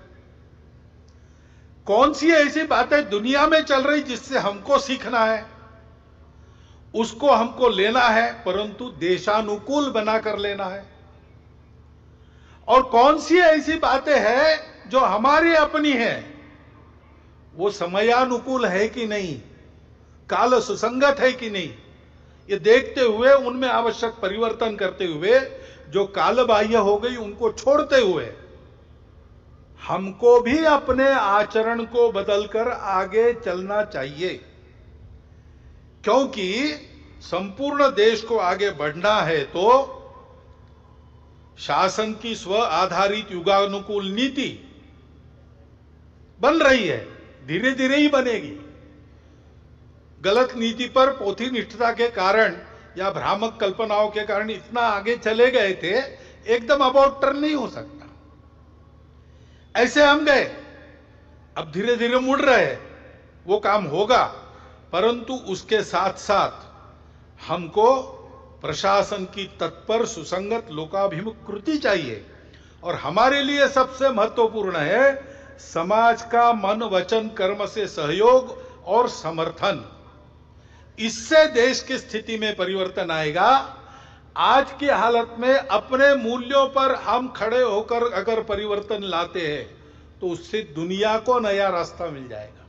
कौन सी ऐसी बातें दुनिया में चल रही जिससे हमको सीखना है उसको हमको लेना है, परंतु देशानुकूल बनाकर लेना है। और कौन सी ऐसी बातें हैं जो हमारी अपनी है, वो समयानुकूल है कि नहीं, काल सुसंगत है कि नहीं, ये देखते हुए उनमें आवश्यक परिवर्तन करते हुए, जो कालबाह्य हो गई उनको छोड़ते हुए हमको भी अपने आचरण को बदलकर आगे चलना चाहिए। क्योंकि संपूर्ण देश को आगे बढ़ना है तो शासन की स्व आधारित युगानुकूल नीति बन रही है, धीरे धीरे ही बनेगी। गलत नीति पर पोथीनिष्ठता के कारण या भ्रामक कल्पनाओं के कारण इतना आगे चले गए थे, एकदम अबाउट टर्न नहीं हो सकता। ऐसे हम गए, अब धीरे धीरे मुड़ रहे हैं, वो काम होगा, परंतु उसके साथ साथ हमको प्रशासन की तत्पर सुसंगत लोकाभिमुख कृति चाहिए। और हमारे लिए सबसे महत्वपूर्ण है समाज का मन वचन कर्म से सहयोग और समर्थन। इससे देश की स्थिति में परिवर्तन आएगा। आज की हालत में अपने मूल्यों पर हम खड़े होकर अगर परिवर्तन लाते हैं तो उससे दुनिया को नया रास्ता मिल जाएगा।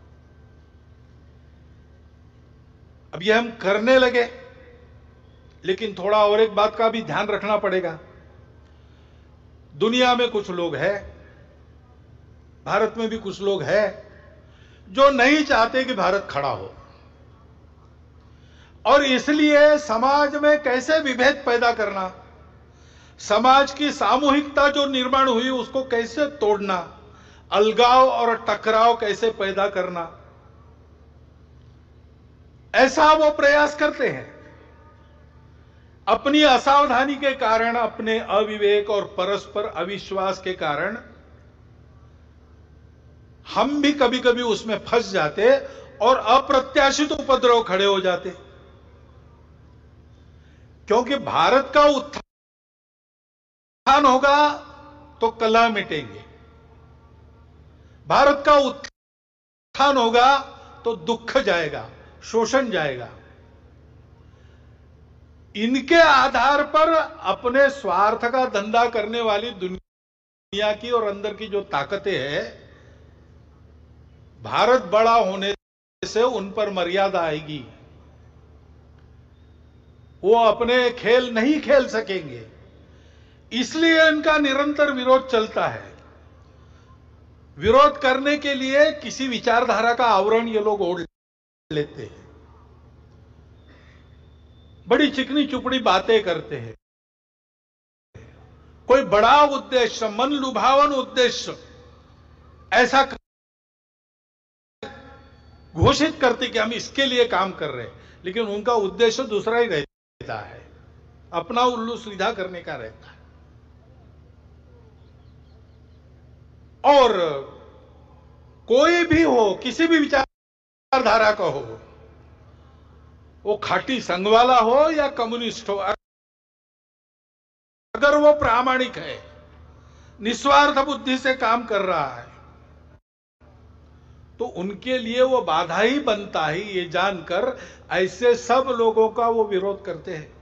अब ये हम करने लगे, लेकिन थोड़ा और एक बात का भी ध्यान रखना पड़ेगा। दुनिया में कुछ लोग हैं, भारत में भी कुछ लोग हैं जो नहीं चाहते कि भारत खड़ा हो, और इसलिए समाज में कैसे विभेद पैदा करना, समाज की सामूहिकता जो निर्माण हुई उसको कैसे तोड़ना, अलगाव और टकराव कैसे पैदा करना, ऐसा वो प्रयास करते हैं। अपनी असावधानी के कारण, अपने अविवेक और परस्पर अविश्वास के कारण हम भी कभी कभी उसमें फंस जाते और अप्रत्याशित उपद्रव खड़े हो जाते। क्योंकि भारत का उत्थान होगा तो कलह मिटेंगे, भारत का उत्थान होगा तो दुख जाएगा, शोषण जाएगा। इनके आधार पर अपने स्वार्थ का धंधा करने वाली दुनिया की और अंदर की जो ताकतें हैं, भारत बड़ा होने से उन पर मर्यादा आएगी, वो अपने खेल नहीं खेल सकेंगे। इसलिए इनका निरंतर विरोध चलता है। विरोध करने के लिए किसी विचारधारा का आवरण ये लोग ओढ़ लेते हैं, बड़ी चिकनी चुपड़ी बातें करते हैं, कोई बड़ा उद्देश्य, मन लुभावन उद्देश्य ऐसा घोषित करते कि हम इसके लिए काम कर रहे हैं, लेकिन उनका उद्देश्य दूसरा ही रहता है, अपना उल्लू सीधा करने का रहता है। और कोई भी हो, किसी भी विचारधारा का हो, वो खाटी संघ वाला हो या कम्युनिस्ट हो, अगर वो प्रामाणिक है, निस्वार्थ बुद्धि से काम कर रहा है, तो उनके लिए वो बाधा ही बनता है, ये जानकर ऐसे सब लोगों का वो विरोध करते हैं।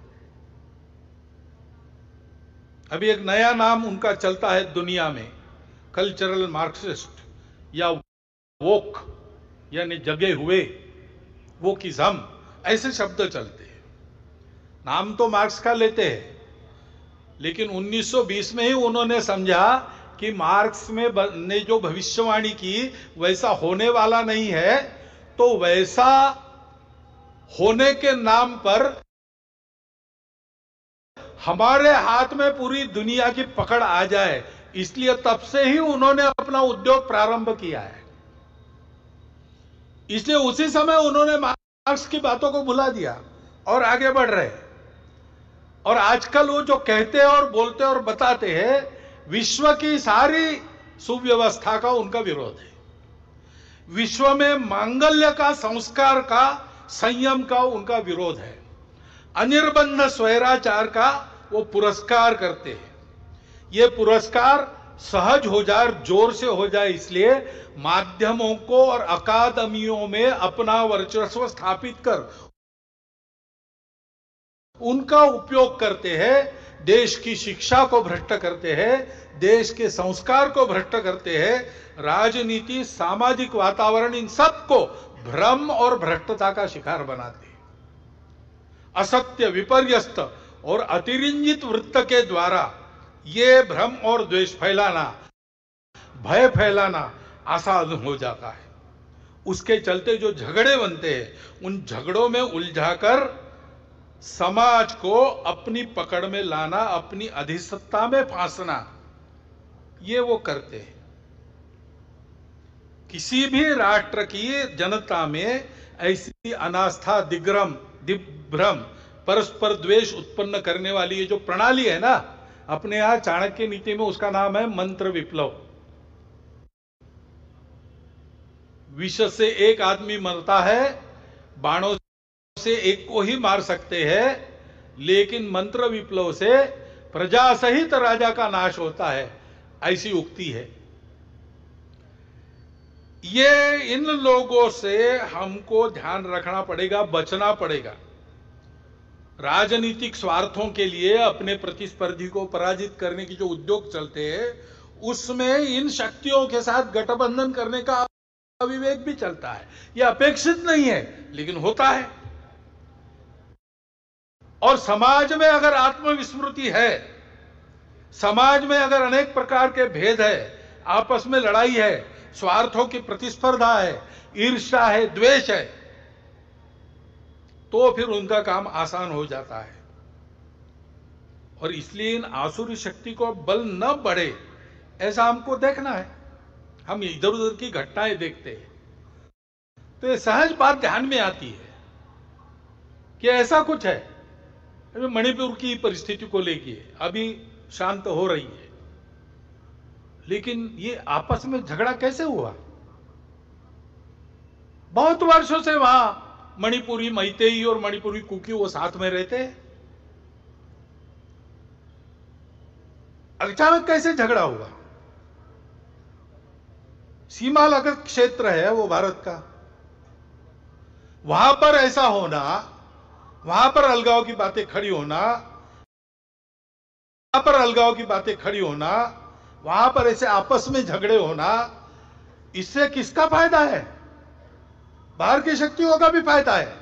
अभी एक नया नाम उनका चलता है दुनिया में, कल्चरल मार्क्सिस्ट या वोक, यानी जगे हुए, वोकिज्म, ऐसे शब्द चलते हैं। नाम तो मार्क्स का लेते हैं, लेकिन 1920 में ही उन्होंने समझा कि मार्क्स ने जो भविष्यवाणी की वैसा होने वाला नहीं है, तो वैसा होने के नाम पर हमारे हाथ में पूरी दुनिया की पकड़ आ जाए, इसलिए तब से ही उन्होंने अपना उद्योग प्रारंभ किया है। इसलिए उसी समय उन्होंने मार्क्स की बातों को भुला दिया और आगे बढ़ रहे। और आजकल वो जो कहते हैं और बोलते और बताते हैं, विश्व की सारी सुव्यवस्था का उनका विरोध है। विश्व में मांगल्य का, संस्कार का, संयम का उनका विरोध है। अनिर्बंध स्वैराचार का वो पुरस्कार करते हैं। ये पुरस्कार सहज हो जाए, जोर से हो जाए, इसलिए माध्यमों को और अकादमियों में अपना वर्चस्व स्थापित कर उनका उपयोग करते हैं। देश की शिक्षा को भ्रष्ट करते हैं, देश के संस्कार को भ्रष्ट करते हैं, राजनीति, सामाजिक वातावरण, इन सबको भ्रम और भ्रष्टता का शिकार बनाते हैं। असत्य, विपर्यस्त और अतिरंजित वृत्त के द्वारा ये भ्रम और द्वेष फैलाना, भय फैलाना आसान हो जाता है। उसके चलते जो झगड़े बनते हैं, उन झगड़ों में उलझाकर समाज को अपनी पकड़ में लाना, अपनी अधिसत्ता में फांसना, ये वो करते हैं। किसी भी राष्ट्र की जनता में ऐसी अनास्था, दिग्भ्रम, परस्पर द्वेष उत्पन्न करने वाली ये जो प्रणाली है ना, अपने यहां चाणक्य नीति में उसका नाम है मंत्र विप्लव। विष से एक आदमी मरता है, बाणों से एक को ही मार सकते हैं, लेकिन मंत्र विप्लव से प्रजा सहित राजा का नाश होता है, ऐसी उक्ति है। ये इन लोगों से हमको ध्यान रखना पड़ेगा, बचना पड़ेगा। राजनीतिक स्वार्थों के लिए अपने प्रतिस्पर्धी को पराजित करने की जो उद्योग चलते हैं, उसमें इन शक्तियों के साथ गठबंधन करने का अविवेक भी चलता है। यह अपेक्षित नहीं है, लेकिन होता है। और समाज में अगर आत्मविस्मृति है, समाज में अगर अनेक प्रकार के भेद है, आपस में लड़ाई है, स्वार्थों की प्रतिस्पर्धा है, ईर्ष्या है, द्वेष है, तो फिर उनका काम आसान हो जाता है। और इसलिए इन आसुरी शक्ति को बल न बढ़े, ऐसा हमको देखना है। हम इधर उधर की घटनाएं देखते हैं तो ये सहज बात ध्यान में आती है कि ऐसा कुछ है। अभी मणिपुर की परिस्थिति को लेके अभी शांत हो रही है, लेकिन ये आपस में झगड़ा कैसे हुआ? बहुत वर्षों से वहां मणिपुरी मैतेई और मणिपुरी कुकी वो साथ में रहते हैं, अचानक कैसे झगड़ा हुआ? सीमा लगत क्षेत्र है वो भारत का, वहां पर ऐसा होना, वहां पर अलगाव की बातें खड़ी होना, वहां पर अलगाव की बातें खड़ी होना, वहां पर ऐसे आपस में झगड़े होना, इससे किसका फायदा है? बाहर की शक्तियों का भी फायदा है।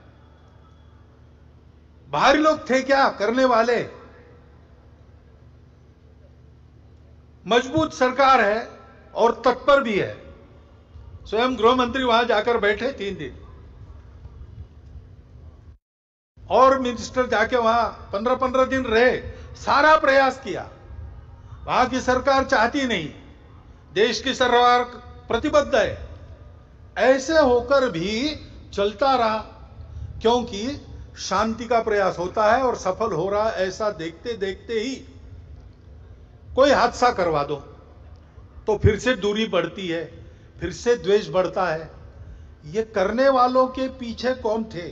बाहरी लोग थे क्या करने वाले? मजबूत सरकार है और तत्पर भी है। स्वयं गृह मंत्री वहां जाकर बैठे 3 दिन, और मिनिस्टर जाके वहां 15-15 दिन रहे, सारा प्रयास किया। वहां की सरकार चाहती नहीं, देश की सरकार प्रतिबद्ध है। ऐसे होकर भी चलता रहा, क्योंकि शांति का प्रयास होता है और सफल हो रहा है, ऐसा देखते देखते ही कोई हादसा करवा दो तो फिर से दूरी बढ़ती है, फिर से द्वेष बढ़ता है। ये करने वालों के पीछे कौन थे?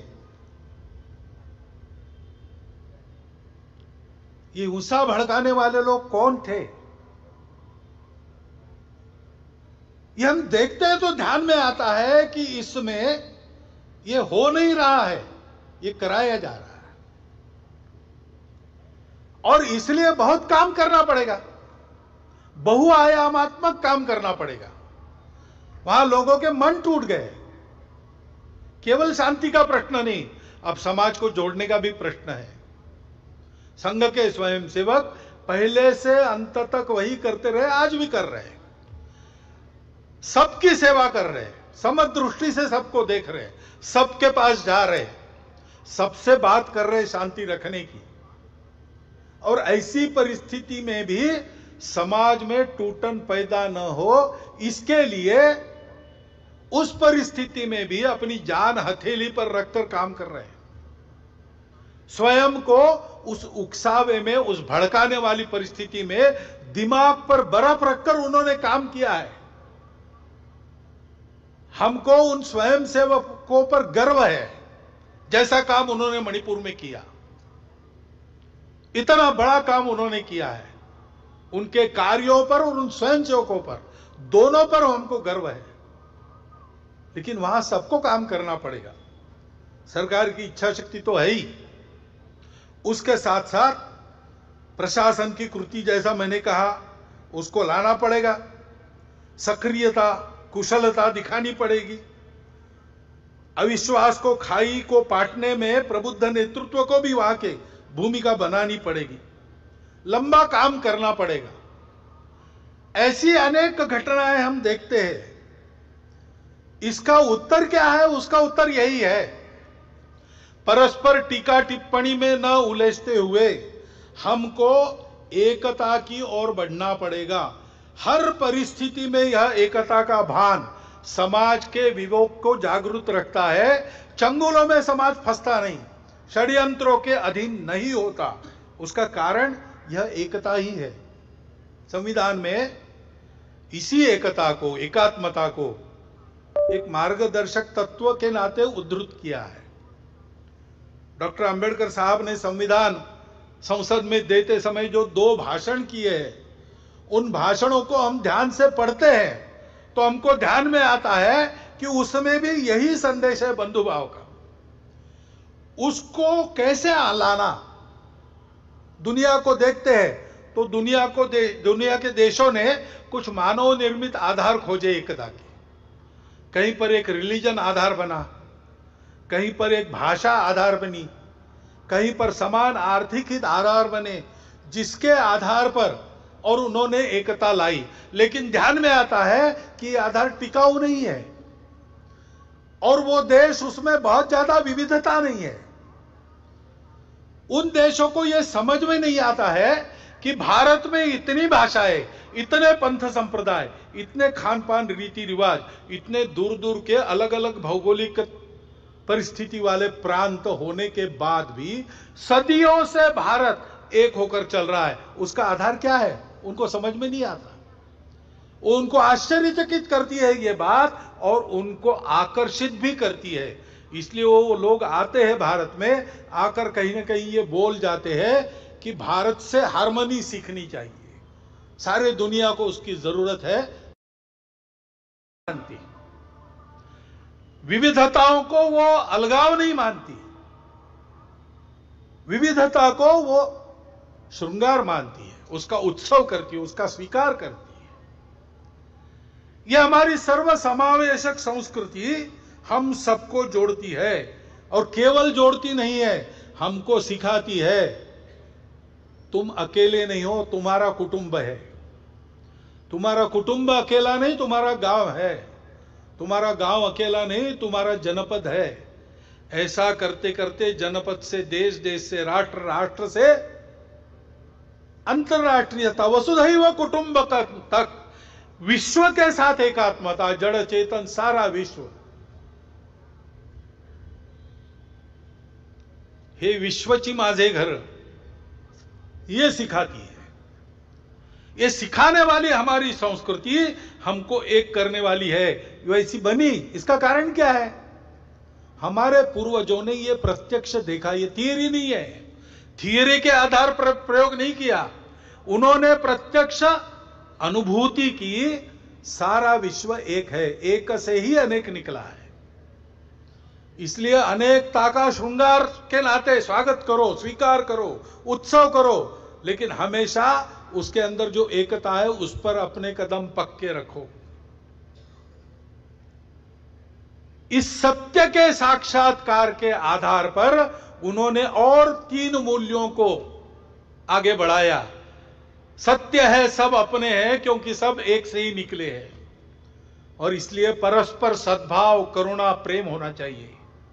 ये गुस्सा भड़काने वाले लोग कौन थे? ये हम देखते हैं तो ध्यान में आता है कि इसमें ये हो नहीं रहा है, ये कराया जा रहा है, और इसलिए बहुत काम करना पड़ेगा, बहुआयामात्मक काम करना पड़ेगा। वहां लोगों के मन टूट गए। केवल शांति का प्रश्न नहीं, अब समाज को जोड़ने का भी प्रश्न है। संघ के स्वयंसेवक पहले से अंत तक वही करते रहे, आज भी कर रहे हैं। सबकी सेवा कर रहे हैं, समदृष्टि से सबको देख रहे हैं, सबके पास जा रहे हैं, सबसे बात कर रहे हैं शांति रखने की। और ऐसी परिस्थिति में भी समाज में टूटन पैदा न हो, इसके लिए उस परिस्थिति में भी अपनी जान हथेली पर रखकर काम कर रहे हैं। स्वयं को उस उकसावे में, उस भड़काने वाली परिस्थिति में दिमाग पर बर्फ रखकर उन्होंने काम किया है। हमको उन स्वयंसेवकों पर गर्व है, जैसा काम उन्होंने मणिपुर में किया। इतना बड़ा काम उन्होंने किया है। उनके कार्यों पर और उन स्वयंसेवकों पर, दोनों पर हमको गर्व है। लेकिन वहां सबको काम करना पड़ेगा। सरकार की इच्छा शक्ति तो है ही, उसके साथ साथ प्रशासन की कृति, जैसा मैंने कहा, उसको लाना पड़ेगा। सक्रियता, कुशलता दिखानी पड़ेगी। अविश्वास को, खाई को पाटने में प्रबुद्ध नेतृत्व को भी वहां के भूमिका बनानी पड़ेगी। लंबा काम करना पड़ेगा। ऐसी अनेक घटनाएं हम देखते हैं। इसका उत्तर क्या है? उसका उत्तर यही है, परस्पर टीका टिप्पणी में न उलझते हुए हमको एकता की ओर बढ़ना पड़ेगा। हर परिस्थिति में यह एकता का भान समाज के विवेक को जागरूक रखता है। चंगुलों में समाज फंसता नहीं, षड्यंत्रों के अधीन नहीं होता। उसका कारण यह एकता ही है। संविधान में इसी एकता को, एकात्मता को एक मार्गदर्शक तत्व के नाते उद्धृत किया है। डॉक्टर अंबेडकर साहब ने संविधान संसद में देते समय जो 2 भाषण किए हैं, उन भाषणों को हम ध्यान से पढ़ते हैं तो हमको ध्यान में आता है कि उसमें भी यही संदेश है बंधुभाव का। उसको कैसे लाना? दुनिया को देखते हैं तो दुनिया के देशों ने कुछ मानव निर्मित आधार खोजे एकता के। कहीं पर एक रिलीजन आधार बना, कहीं पर एक भाषा आधार बनी, कहीं पर समान आर्थिक हित आधार बने, जिसके आधार पर और उन्होंने एकता लाई। लेकिन ध्यान में आता है कि आधार टिकाऊ नहीं है, और वो देश, उसमें बहुत ज्यादा विविधता नहीं है। उन देशों को यह समझ में नहीं आता है कि भारत में इतनी भाषाएं, इतने पंथ संप्रदाय, इतने खान पान रीति रिवाज, इतने दूर दूर के अलग अलग भौगोलिक परिस्थिति वाले प्रांत होने के बाद भी सदियों से भारत एक होकर चल रहा है। उसका आधार क्या है? उनको समझ में नहीं आता। उनको आश्चर्यचकित करती है ये बात, और उनको आकर्षित भी करती है। इसलिए वो लोग आते हैं भारत में, आकर कहीं ना कहीं ये बोल जाते हैं कि भारत से हार्मनी सीखनी चाहिए, सारे दुनिया को उसकी जरूरत है। विविधताओं को वो अलगाव नहीं मानती, विविधता को वो श्रृंगार मानती है, उसका उत्सव करती है, उसका स्वीकार करती है। यह हमारी सर्व समावेशक संस्कृति हम सबको जोड़ती है, और केवल जोड़ती नहीं है, हमको सिखाती है तुम अकेले नहीं हो, तुम्हारा कुटुंब है। तुम्हारा कुटुंब अकेला नहीं, तुम्हारा गांव है। तुम्हारा गांव अकेला नहीं, तुम्हारा जनपद है। ऐसा करते करते जनपद से देश, देश से राष्ट्र, राष्ट्र से अंतरराष्ट्रीयता, वसुधैव कुटुंबकम तक विश्व के साथ एकात्मता, जड़ चेतन सारा विश्व। हे विश्वची माझे घर, ये सिखाती है। ये सिखाने वाली हमारी संस्कृति हमको एक करने वाली है। वैसी बनी, इसका कारण क्या है? हमारे पूर्वजों ने ये प्रत्यक्ष देखा। ये थियरी नहीं है, थियरी के आधार पर प्रयोग नहीं किया। उन्होंने प्रत्यक्ष अनुभूति की, सारा विश्व एक है, एक से ही अनेक निकला है। इसलिए अनेकता का श्रृंगार के नाते स्वागत करो, स्वीकार करो, उत्सव करो, लेकिन हमेशा उसके अंदर जो एकता है उस पर अपने कदम पक्के रखो। इस सत्य के साक्षात्कार के आधार पर उन्होंने और 3 मूल्यों को आगे बढ़ाया। सत्य है, सब अपने हैं, क्योंकि सब एक से ही निकले हैं। और इसलिए परस्पर सद्भाव, करुणा, प्रेम होना चाहिए।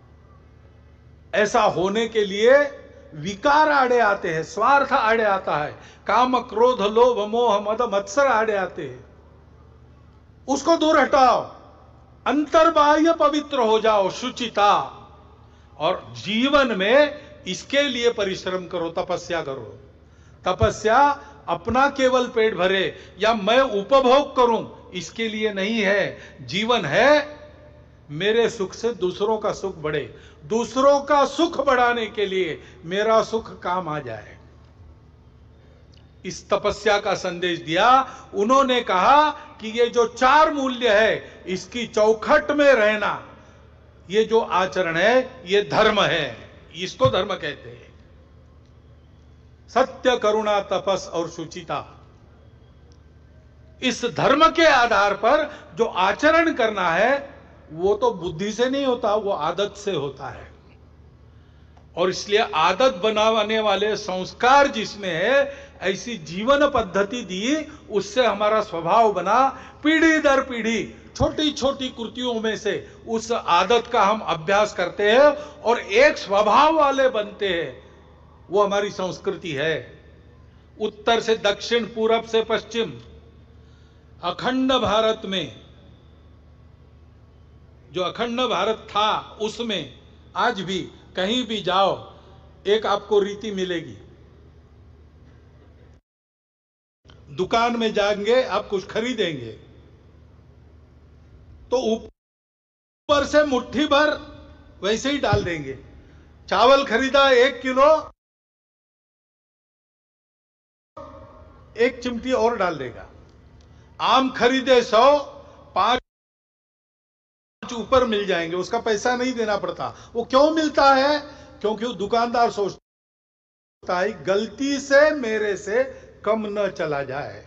ऐसा होने के लिए विकार आड़े आते हैं, स्वार्थ आड़े आता है, काम, क्रोध, लोभ, मोह, मद, मत्सर आड़े आते हैं। उसको दूर हटाओ, अंतर्बाह्य पवित्र हो जाओ, शुचिता। और जीवन में इसके लिए परिश्रम करो, तपस्या करो। तपस्या अपना केवल पेट भरे या मैं उपभोग करूं, इसके लिए नहीं है। जीवन है मेरे सुख से दूसरों का सुख बढ़े, दूसरों का सुख बढ़ाने के लिए मेरा सुख काम आ जाए। इस तपस्या का संदेश दिया। उन्होंने कहा कि ये जो 4 मूल्य है, इसकी चौखट में रहना, ये जो आचरण है, ये धर्म है। इसको धर्म कहते हैं। सत्य, करुणा, तपस और शुचिता। इस धर्म के आधार पर जो आचरण करना है, वो तो बुद्धि से नहीं होता, वो आदत से होता है। और इसलिए आदत बनाने वाले संस्कार जिसमें है, ऐसी जीवन पद्धति दी, उससे हमारा स्वभाव बना। पीढ़ी दर पीढ़ी छोटी छोटी कृतियों में से उस आदत का हम अभ्यास करते हैं और एक स्वभाव वाले बनते हैं। वो हमारी संस्कृति है। उत्तर से दक्षिण, पूरब से पश्चिम, अखंड भारत में, जो अखंड भारत था, उसमें आज भी कहीं भी जाओ, एक आपको रीति मिलेगी। दुकान में जाएंगे, आप कुछ खरीदेंगे तो ऊपर से मुट्ठी भर वैसे ही डाल देंगे। चावल खरीदा 1 किलो, 1 चिमटी और डाल देगा। आम खरीदे 100, 5 ऊपर मिल जाएंगे, उसका पैसा नहीं देना पड़ता। वो क्यों मिलता है? क्योंकि वो दुकानदार सोचता है गलती से मेरे से कम न चला जाए।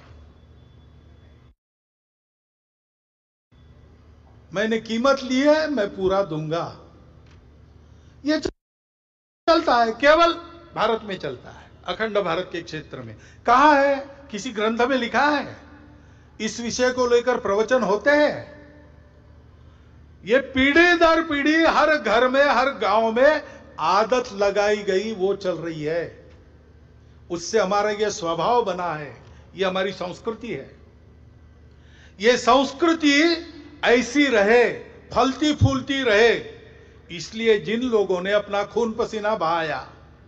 मैंने कीमत ली है, मैं पूरा दूंगा। ये चलता है, केवल भारत में चलता है, अखंड भारत के क्षेत्र में। कहां है? किसी ग्रंथ में लिखा है? इस विषय को लेकर प्रवचन होते हैं? ये पीढ़ी दर पीढ़ी हर घर में, हर गांव में आदत लगाई गई, वो चल रही है। उससे हमारा ये स्वभाव बना है, ये हमारी संस्कृति है। ये संस्कृति ऐसी रहे, फलती फूलती रहे, इसलिए जिन लोगों ने अपना खून पसीना बहाया,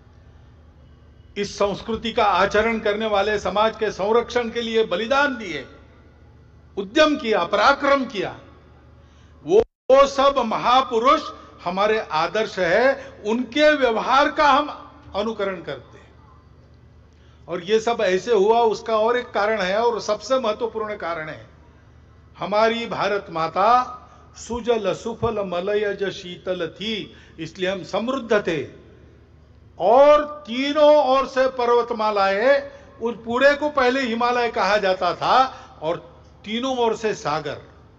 इस संस्कृति का आचरण करने वाले समाज के संरक्षण के लिए बलिदान दिए, उद्यम किया, पराक्रम किया, वो सब महापुरुष हमारे आदर्श है। उनके व्यवहार का हम अनुकरण करते हैं। और ये सब ऐसे हुआ, उसका और एक कारण है, और सबसे महत्वपूर्ण कारण है, हमारी भारत माता सुजल सुफल मलयज शीतल थी, इसलिए हम समृद्ध थे। और तीनों ओर से पर्वतमालाएं, उस पूरे को पहले हिमालय कहा जाता था, और तीनों ओर से सागर।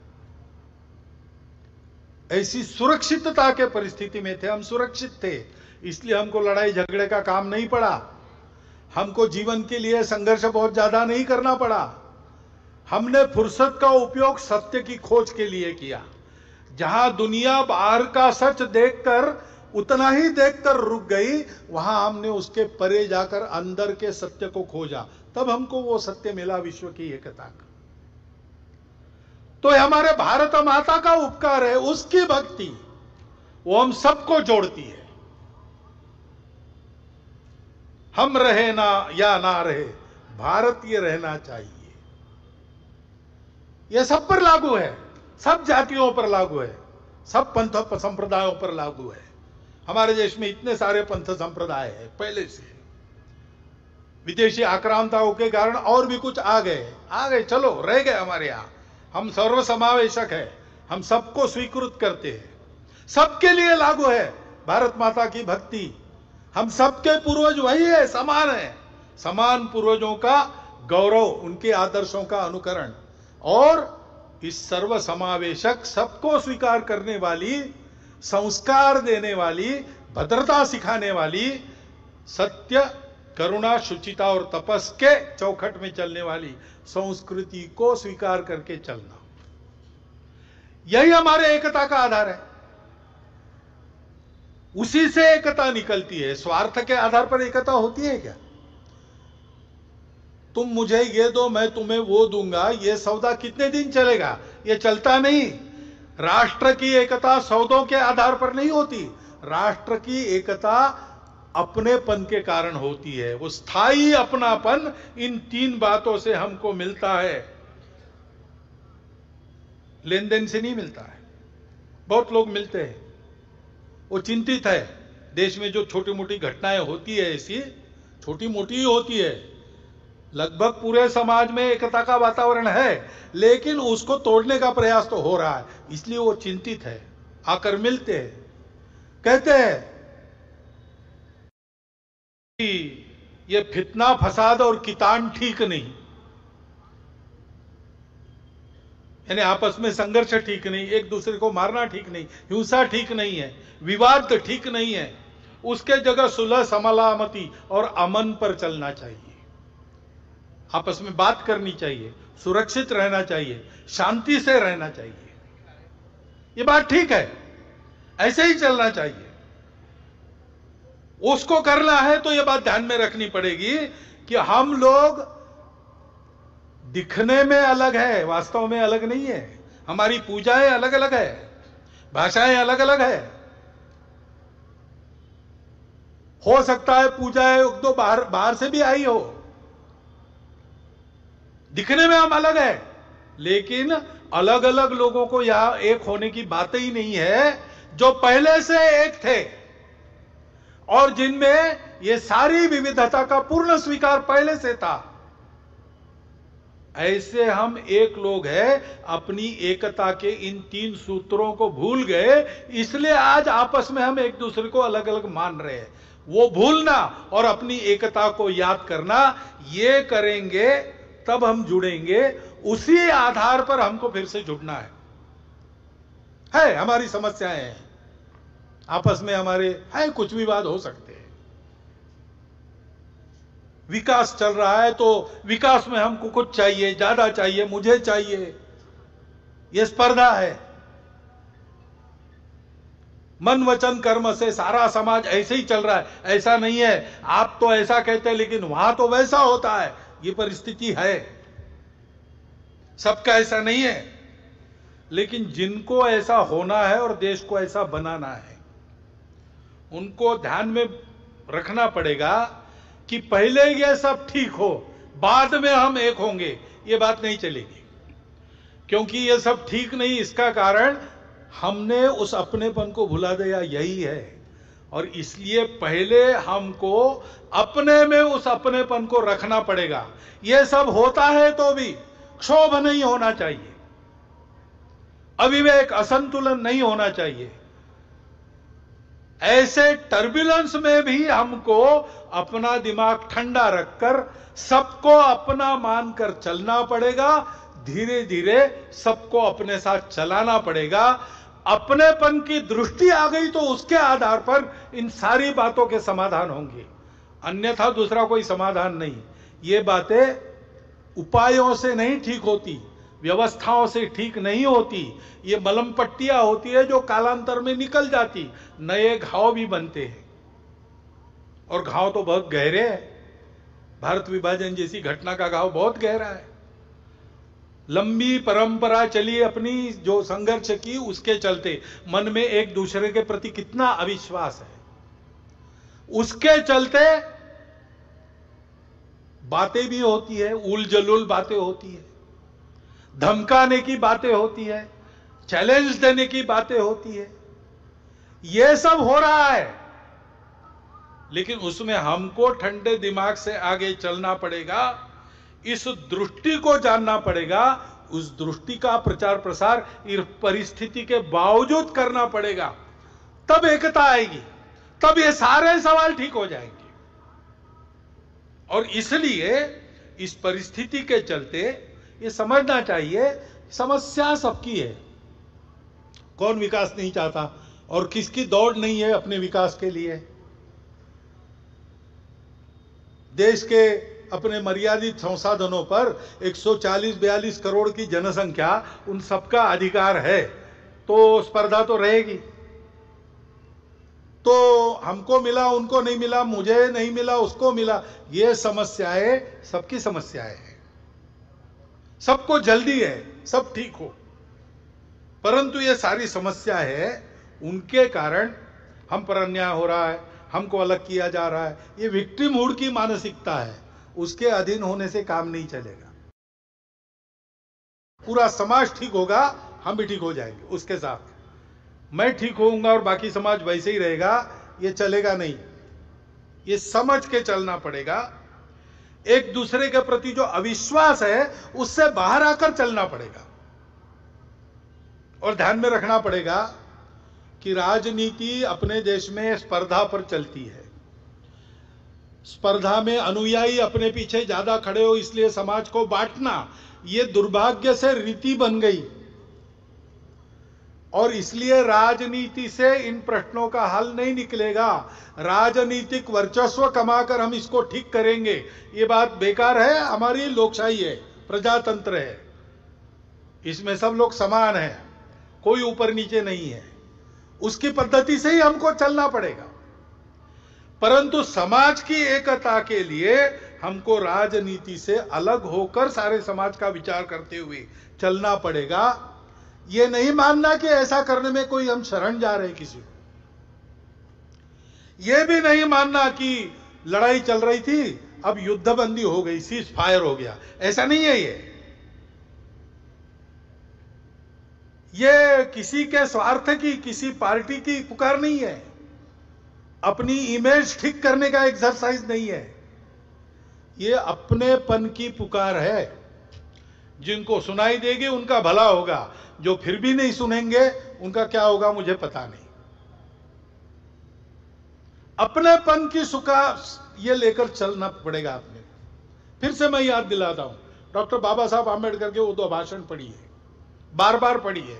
ऐसी सुरक्षितता के परिस्थिति में थे, हम सुरक्षित थे, इसलिए हमको लड़ाई झगड़े का काम नहीं पड़ा। हमको जीवन के लिए संघर्ष बहुत ज्यादा नहीं करना पड़ा। हमने फुर्सत का उपयोग सत्य की खोज के लिए किया। जहां दुनिया बाहर का सच देखकर उतना ही देखकर रुक गई, वहां हमने उसके परे जाकर अंदर के सत्य को खोजा, तब हमको वो सत्य मिला विश्व की एकता का। तो हमारे भारत माता का उपकार है, उसकी भक्ति वो हम सबको जोड़ती है। हम रहे ना या ना रहे, भारतीय रहना चाहिए। यह सब पर लागू है, सब जातियों पर लागू है, सब पंथ संप्रदायों पर लागू है। हमारे देश में इतने सारे पंथ संप्रदाय है पहले से, विदेशी आक्रांताओं के कारण और भी कुछ आ गए, चलो रह गए हमारे यहां। हम सर्वसमावेशक है, हम सबको स्वीकृत करते हैं, सबके लिए लागू है भारत माता की भक्ति। हम सबके पूर्वज वही है, समान है, समान पूर्वजों का गौरव, उनके आदर्शों का अनुकरण, और इस सर्व समावेशक, सबको स्वीकार करने वाली, संस्कार देने वाली, भद्रता सिखाने वाली, सत्य, करुणा, शुचिता और तपस के चौखट में चलने वाली संस्कृति को स्वीकार करके चलना, यही हमारे एकता का आधार है। उसी से एकता निकलती है। स्वार्थ के आधार पर एकता होती है क्या? तुम मुझे ये दो, मैं तुम्हें वो दूंगा, ये सौदा कितने दिन चलेगा? ये चलता नहीं। राष्ट्र की एकता सौदों के आधार पर नहीं होती। राष्ट्र की एकता अपनेपन के कारण होती है। वो स्थायी अपनापन इन तीन बातों से हमको मिलता है, लेन देन से नहीं मिलता है। बहुत लोग मिलते हैं, वो चिंतित है। देश में जो छोटी मोटी घटनाएं होती है, ऐसी छोटी मोटी ही होती है, लगभग पूरे समाज में एकता का वातावरण है, लेकिन उसको तोड़ने का प्रयास तो हो रहा है, इसलिए वो चिंतित है। आकर मिलते हैं, कहते हैं कि ये फितना फसाद और कितान ठीक नहीं, यानी आपस में संघर्ष ठीक नहीं, एक दूसरे को मारना ठीक नहीं, हिंसा ठीक नहीं है, विवाद ठीक नहीं है। उसके जगह सुलह, समलामती और अमन पर चलना चाहिए। आपस में बात करनी चाहिए, सुरक्षित रहना चाहिए, शांति से रहना चाहिए। ये बात ठीक है, ऐसे ही चलना चाहिए। उसको करना है तो ये बात ध्यान में रखनी पड़ेगी कि हम लोग दिखने में अलग है, वास्तव में अलग नहीं है। हमारी पूजाएं अलग अलग है, भाषाएं अलग अलग है। हो सकता है पूजाएं एक दो बाहर से भी आई हो, दिखने में हम अलग है, लेकिन अलग अलग लोगों को यहां एक होने की बात ही नहीं है, जो पहले से एक थे और जिनमें ये सारी विविधता का पूर्ण स्वीकार पहले से था। ऐसे हम एक लोग हैं, अपनी एकता के इन तीन सूत्रों को भूल गए, इसलिए आज आपस में हम एक दूसरे को अलग अलग मान रहे हैं। वो भूलना और अपनी एकता को याद करना, ये करेंगे तब हम जुड़ेंगे। उसी आधार पर हमको फिर से जुड़ना है। हमारी समस्याएं हैं, आपस में हमारे है कुछ विवाद हो सकते हैं। विकास चल रहा है तो विकास में हमको कुछ चाहिए, ज्यादा चाहिए, मुझे चाहिए, यह स्पर्धा है। मन वचन कर्म से सारा समाज ऐसे ही चल रहा है, ऐसा नहीं है। आप तो ऐसा कहते हैं लेकिन वहां तो वैसा होता है, ये परिस्थिति है। सबका ऐसा नहीं है, लेकिन जिनको ऐसा होना है और देश को ऐसा बनाना है, उनको ध्यान में रखना पड़ेगा कि पहले ये सब ठीक हो, बाद में हम एक होंगे, ये बात नहीं चलेगी। क्योंकि ये सब ठीक नहीं, इसका कारण हमने उस अपनेपन को भुला दिया, यही है। और इसलिए पहले हमको अपने में उस अपनेपन को रखना पड़ेगा। ये सब होता है तो भी क्षोभ नहीं होना चाहिए, अविवेक, असंतुलन नहीं होना चाहिए। ऐसे टर्बुलेंस में भी हमको अपना दिमाग ठंडा रखकर सबको अपना मानकर चलना पड़ेगा। धीरे धीरे सबको अपने साथ चलाना पड़ेगा। अपनेपन की दृष्टि आ गई तो उसके आधार पर इन सारी बातों के समाधान होंगे, अन्यथा दूसरा कोई समाधान नहीं। ये बातें उपायों से नहीं ठीक होती, व्यवस्थाओं से ठीक नहीं होती। ये मलम पट्टियां होती है जो कालांतर में निकल जाती, नए घाव भी बनते हैं, और घाव तो बहुत गहरे हैं। भारत विभाजन जैसी घटना का घाव बहुत गहरा है। लंबी परंपरा चली अपनी जो संघर्ष की, उसके चलते मन में एक दूसरे के प्रति कितना अविश्वास है, उसके चलते बातें भी होती है, उल जलुल बातें होती है, धमकाने की बातें होती है, चैलेंज देने की बातें होती है। यह सब हो रहा है, लेकिन उसमें हमको ठंडे दिमाग से आगे चलना पड़ेगा। इस दृष्टि को जानना पड़ेगा, उस दृष्टि का प्रचार प्रसार इस परिस्थिति के बावजूद करना पड़ेगा। तब एकता आएगी, तब ये सारे सवाल ठीक हो जाएंगे। और इसलिए इस परिस्थिति के चलते ये समझना चाहिए, समस्या सबकी है। कौन विकास नहीं चाहता, और किसकी दौड़ नहीं है अपने विकास के लिए। देश के अपने मर्यादित संसाधनों पर 140-42 करोड़ की जनसंख्या, उन सबका अधिकार है, तो स्पर्धा तो रहेगी। तो हमको मिला, उनको नहीं मिला, मुझे नहीं मिला, उसको मिला, ये समस्याएं सबकी समस्याएं हैं। सबको जल्दी है सब ठीक हो, परंतु ये सारी समस्या है, उनके कारण हम पर अन्याय हो रहा है, हमको अलग किया जा रहा है। ये विक्टिमहुड की मानसिकता है, उसके अधीन होने से काम नहीं चलेगा। पूरा समाज ठीक होगा, हम भी ठीक हो जाएंगे उसके साथ। मैं ठीक होऊंगा और बाकी समाज वैसे ही रहेगा, ये चलेगा नहीं। ये समझ के चलना पड़ेगा। एक दूसरे के प्रति जो अविश्वास है, उससे बाहर आकर चलना पड़ेगा। और ध्यान में रखना पड़ेगा कि राजनीति अपने देश में स्पर्धा पर चलती है। स्पर्धा में अनुयायी अपने पीछे ज्यादा खड़े हो, इसलिए समाज को बांटना, ये दुर्भाग्य से रीति बन गई। और इसलिए राजनीति से इन प्रश्नों का हल नहीं निकलेगा। राजनीतिक वर्चस्व कमाकर हम इसको ठीक करेंगे, ये बात बेकार है। हमारी लोकशाही है, प्रजातंत्र है, इसमें सब लोग समान हैं, कोई ऊपर नीचे नहीं है। उसकी पद्धति से ही हमको चलना पड़ेगा। परंतु समाज की एकता के लिए हमको राजनीति से अलग होकर सारे समाज का विचार करते हुए चलना पड़ेगा। ये नहीं मानना कि ऐसा करने में कोई हम शरण जा रहे किसी को। यह भी नहीं मानना कि लड़ाई चल रही थी, अब युद्धबंदी हो गई, सीज फायर हो गया, ऐसा नहीं है। ये किसी के स्वार्थ की, किसी पार्टी की पुकार नहीं है, अपनी इमेज ठीक करने का एक्सरसाइज नहीं है। ये अपनेपन की पुकार है। जिनको सुनाई देगी उनका भला होगा, जो फिर भी नहीं सुनेंगे उनका क्या होगा मुझे पता नहीं। अपनेपन की सुखा ये लेकर चलना पड़ेगा आपने। फिर से मैं याद दिलाता हूं, डॉक्टर बाबा साहब आंबेडकर के वो 2 भाषण पढ़िए, बार बार पढ़िए,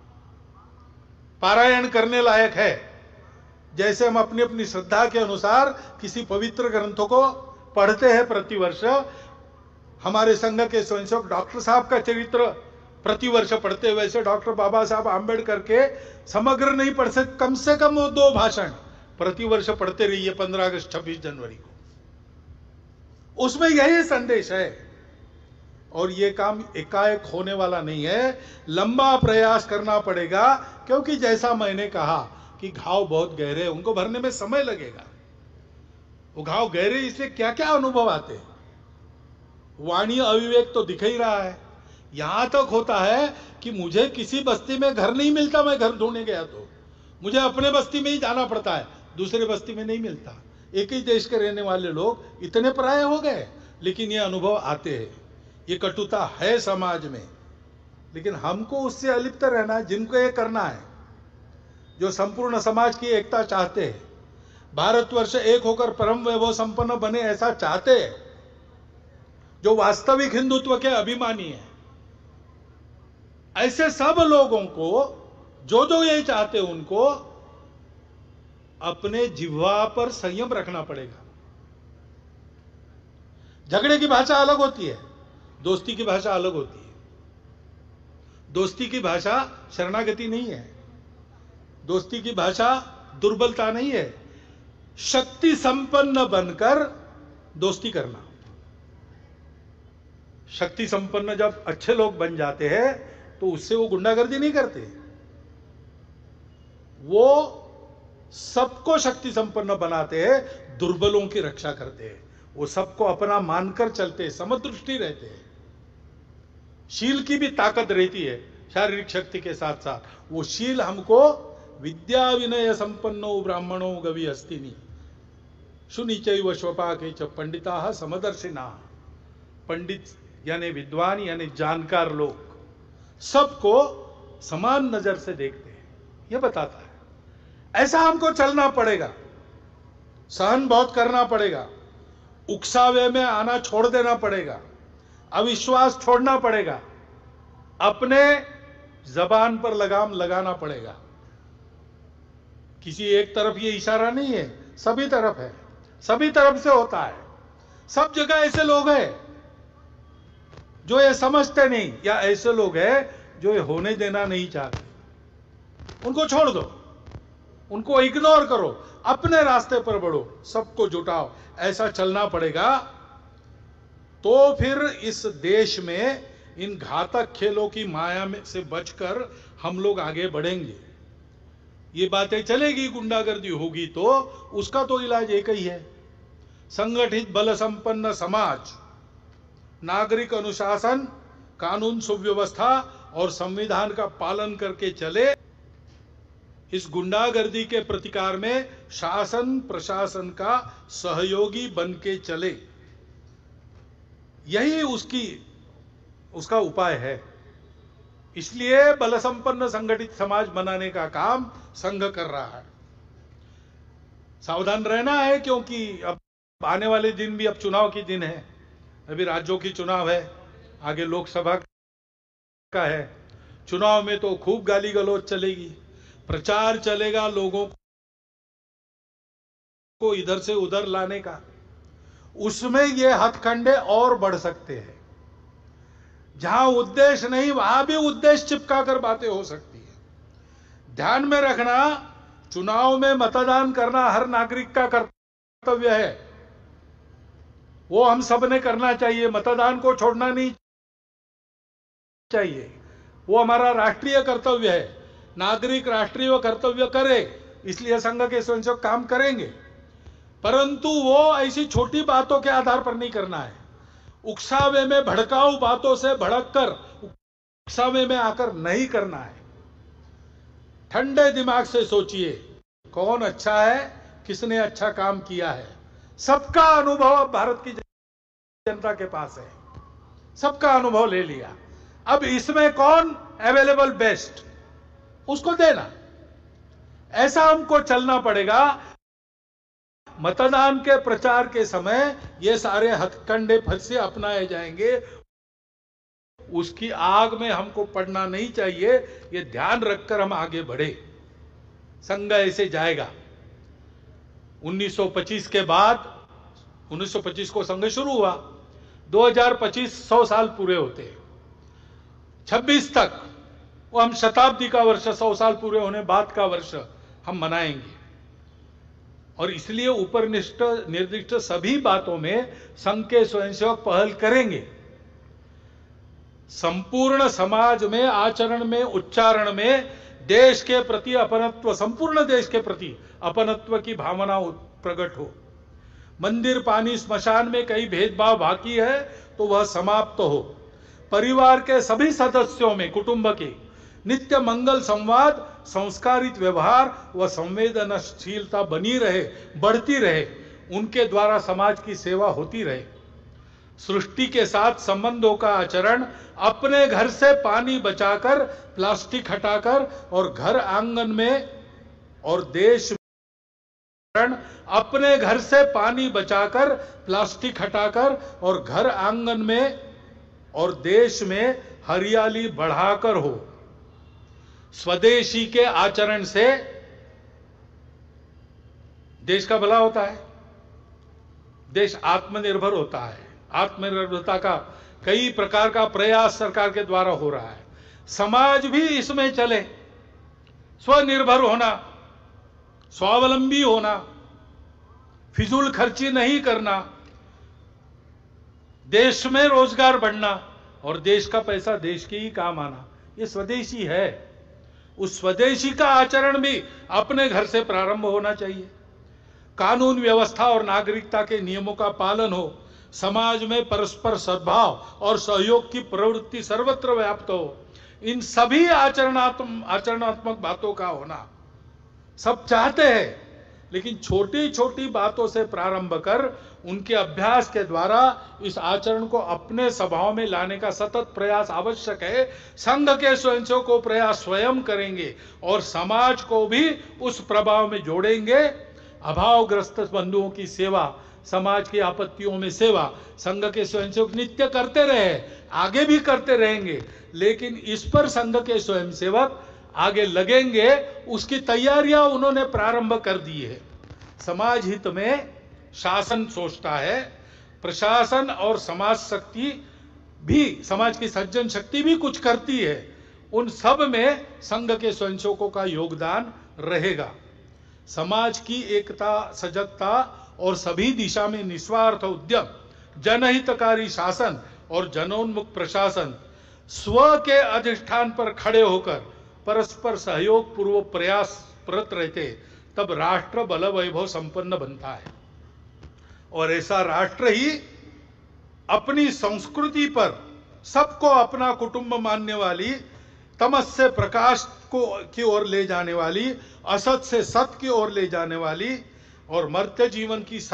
पारायण करने लायक है। जैसे हम अपनी अपनी श्रद्धा के अनुसार किसी पवित्र ग्रंथों को पढ़ते हैं प्रतिवर्ष, हमारे संघ के स्वयंसेवक डॉक्टर साहब का चरित्र प्रतिवर्ष पढ़ते, वैसे डॉक्टर बाबा साहब आंबेडकर के समग्र नहीं पढ़ सकते, कम से कम वो 2 भाषण प्रतिवर्ष पढ़ते रहिए 15 अगस्त 26 जनवरी को। उसमें यही संदेश है। और ये काम एकाएक होने वाला नहीं है, लंबा प्रयास करना पड़ेगा। क्योंकि जैसा मैंने कहा कि घाव बहुत गहरे, उनको भरने में समय लगेगा। वो घाव गहरे इसलिए क्या क्या अनुभव आते हैं। वाणी अविवेक तो दिख ही रहा है। यहां तक होता है कि मुझे किसी बस्ती में घर नहीं मिलता, मैं घर ढूंढने गया तो मुझे अपने बस्ती में ही जाना पड़ता है, दूसरे बस्ती में नहीं मिलता। एक ही देश के रहने वाले लोग इतने पराये हो गए, लेकिन ये अनुभव आते हैं। ये कटुता है समाज में, लेकिन हमको उससे अलिप्त रहना है। जिनको ये करना है, जो संपूर्ण समाज की एकता चाहते हैं, भारतवर्ष एक होकर परम वैभव संपन्न बने ऐसा चाहते हैं, जो वास्तविक हिंदुत्व के अभिमानी हैं, ऐसे सब लोगों को, जो जो ये चाहते हैं, उनको अपने जिह्वा पर संयम रखना पड़ेगा। झगड़े की भाषा अलग होती है, दोस्ती की भाषा अलग होती है। दोस्ती की भाषा शरणागति नहीं है, दोस्ती की भाषा दुर्बलता नहीं है, शक्ति संपन्न बनकर दोस्ती करना। शक्ति संपन्न जब अच्छे लोग बन जाते हैं तो उससे वो गुंडागर्दी नहीं करते, वो सबको शक्ति संपन्न बनाते हैं, दुर्बलों की रक्षा करते हैं, वो सबको अपना मानकर चलते हैं, समदृष्टि रहते हैं। शील की भी ताकत रहती है शारीरिक शक्ति के साथ साथ। वो शील हमको विद्या विनय संपन्नो ब्राह्मणो गवि हस्तिनी सुनिचैव स्वपाके च पंडिता समदर्शिना। पंडित यानी विद्वान यानी जानकार लोग सबको समान नजर से देखते हैं, यह बताता है। ऐसा हमको चलना पड़ेगा, सहन बहुत करना पड़ेगा, उकसावे में आना छोड़ देना पड़ेगा, अविश्वास छोड़ना पड़ेगा, अपने जबान पर लगाम लगाना पड़ेगा। किसी एक तरफ ये इशारा नहीं है, सभी तरफ है, सभी तरफ से होता है। सब जगह ऐसे लोग हैं जो ये समझते नहीं, या ऐसे लोग हैं जो ये होने देना नहीं चाहते। उनको छोड़ दो, उनको इग्नोर करो, अपने रास्ते पर बढ़ो, सबको जुटाओ। ऐसा चलना पड़ेगा तो फिर इस देश में इन घातक खेलों की माया में से बचकर हम लोग आगे बढ़ेंगे। ये बातें चलेगी, गुंडागर्दी होगी तो उसका तो इलाज एक ही है, संगठित बल संपन्न समाज, नागरिक अनुशासन, कानून सुव्यवस्था और संविधान का पालन करके चले। इस गुंडागर्दी के प्रतिकार में शासन प्रशासन का सहयोगी बन के चले, यही उसका उपाय है। इसलिए बल संपन्न संगठित समाज बनाने का काम संघ कर रहा है। सावधान रहना है, क्योंकि अब आने वाले दिन भी अब चुनाव की दिन है। अभी राज्यों की चुनाव है, आगे लोकसभा का है। चुनाव में तो खूब गाली गलौज चलेगी, प्रचार चलेगा लोगों को इधर से उधर लाने का। उसमें ये हथकंडे और बढ़ सकते हैं। जहां उद्देश्य नहीं वहां भी उद्देश्य चिपका कर बातें हो सकती है। ध्यान में रखना, चुनाव में मतदान करना हर नागरिक का कर्तव्य है, वो हम सब ने करना चाहिए। मतदान को छोड़ना नहीं चाहिए, वो हमारा राष्ट्रीय कर्तव्य है। नागरिक राष्ट्रीय कर्तव्य करे, इसलिए संघ के स्वयंसेवक काम करेंगे, परंतु वो ऐसी छोटी बातों के आधार पर नहीं करना है। उकसावे में भड़काऊ बातों से भड़ककर उकसावे में आकर नहीं करना है। ठंडे दिमाग से सोचिए कौन अच्छा है, किसने अच्छा काम किया है। सबका अनुभव अब भारत की जनता के पास है, सबका अनुभव ले लिया। अब इसमें कौन अवेलेबल बेस्ट, उसको देना। ऐसा हमको चलना पड़ेगा। मतदान के प्रचार के समय ये सारे हथकंडे फिर से अपनाए जाएंगे, उसकी आग में हमको पड़ना नहीं चाहिए। ये ध्यान रखकर हम आगे बढ़े। संघ ऐसे जाएगा। 1925 के बाद, 1925 को संघ शुरू हुआ, 2025 100 साल पूरे होते हैं। 26 तक वो हम शताब्दी का वर्ष, 100 साल पूरे होने बाद का वर्ष हम मनाएंगे। और इसलिए ऊपर निर्दिष्ट सभी बातों में संघ के स्वयंसेवक पहल करेंगे। संपूर्ण समाज में, आचरण में, उच्चारण में देश के प्रति अपनत्व, संपूर्ण देश के प्रति अपनत्व की भावना प्रकट हो। मंदिर, पानी, स्मशान में कई भेदभाव बाकी है तो वह समाप्त हो। परिवार के सभी सदस्यों में, कुटुंब के नित्य मंगल संवाद, संस्कारित व्यवहार व संवेदनशीलता बनी रहे, बढ़ती रहे। उनके द्वारा समाज की सेवा होती रहे। सृष्टि के साथ संबंधों का आचरण, अपने घर से पानी बचाकर, प्लास्टिक हटाकर और घर आंगन में और देश में, अपने घर से पानी बचाकर, प्लास्टिक हटाकर और घर आंगन में और देश में हरियाली बढ़ाकर हो। स्वदेशी के आचरण से देश का भला होता है, देश आत्मनिर्भर होता है। आत्मनिर्भरता का कई प्रकार का प्रयास सरकार के द्वारा हो रहा है। समाज भी इसमें चले, स्वनिर्भर होना, स्वावलंबी होना, फिजूल खर्ची नहीं करना, देश में रोजगार बढ़ना और देश का पैसा देश के ही काम आना, ये स्वदेशी है। उस स्वदेशी का आचरण भी अपने घर से प्रारंभ होना चाहिए। कानून व्यवस्था और नागरिकता के नियमों का पालन हो, समाज में परस्पर सद्भाव और सहयोग की प्रवृत्ति सर्वत्र व्याप्त हो, इन सभी आचरणात्मक बातों का होना सब चाहते हैं, लेकिन छोटी छोटी बातों से प्रारंभ कर उनके अभ्यास के द्वारा इस आचरण को अपने स्वभाव में लाने का सतत प्रयास आवश्यक है। संघ के स्वयंसेवकों को प्रयास स्वयं करेंगे और समाज को भी उस प्रभाव में जोड़ेंगे। अभावग्रस्त बंधुओं की सेवा, समाज की आपत्तियों में सेवा संघ के स्वयंसेवक नित्य करते रहे, आगे भी करते रहेंगे, लेकिन इस पर संघ के स्वयंसेवक आगे लगेंगे, उसकी तैयारियां उन्होंने प्रारंभ कर दी है। समाज हित में शासन सोचता है, प्रशासन और समाज शक्ति भी, समाज की सज्जन शक्ति भी कुछ करती है। उन सब में संघ के स्वयंसेवकों का योगदान रहेगा। समाज की एकता, सजगता और सभी दिशा में निस्वार्थ उद्यम, जनहितकारी शासन और जनोन्मुख प्रशासन स्व के अधिष्ठान पर खड़े होकर परस्पर सहयोग पूर्वक प्रयासरत रहते, तब राष्ट्र बल वैभव संपन्न बनता है। और ऐसा राष्ट्र ही अपनी संस्कृति पर सबको अपना कुटुंब मानने वाली, तमस से प्रकाश की ओर ले जाने वाली, असत से सत की ओर ले जाने वाली और मर्त्य जीवन की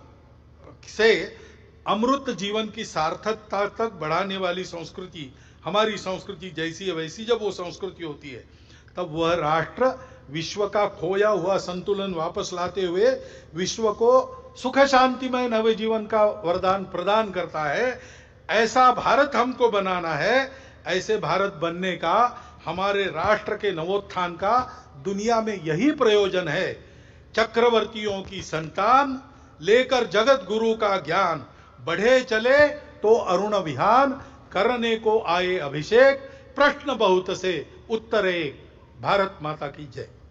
से अमृत जीवन की सार्थकता तक बढ़ाने वाली संस्कृति, हमारी संस्कृति जैसी है वैसी जब वो संस्कृति होती है, तब वह राष्ट्र विश्व का खोया हुआ संतुलन वापस लाते हुए विश्व को सुख शांतिमय नवे जीवन का वरदान प्रदान करता है। ऐसा भारत हमको बनाना है। ऐसे भारत बनने का, हमारे राष्ट्र के नवोत्थान का दुनिया में यही प्रयोजन है। चक्रवर्तियों की संतान लेकर जगत गुरु का ज्ञान, बढ़े चले तो अरुण विहान, करने को आए अभिषेक, प्रश्न बहुत से उत्तर एक। भारत माता की जय।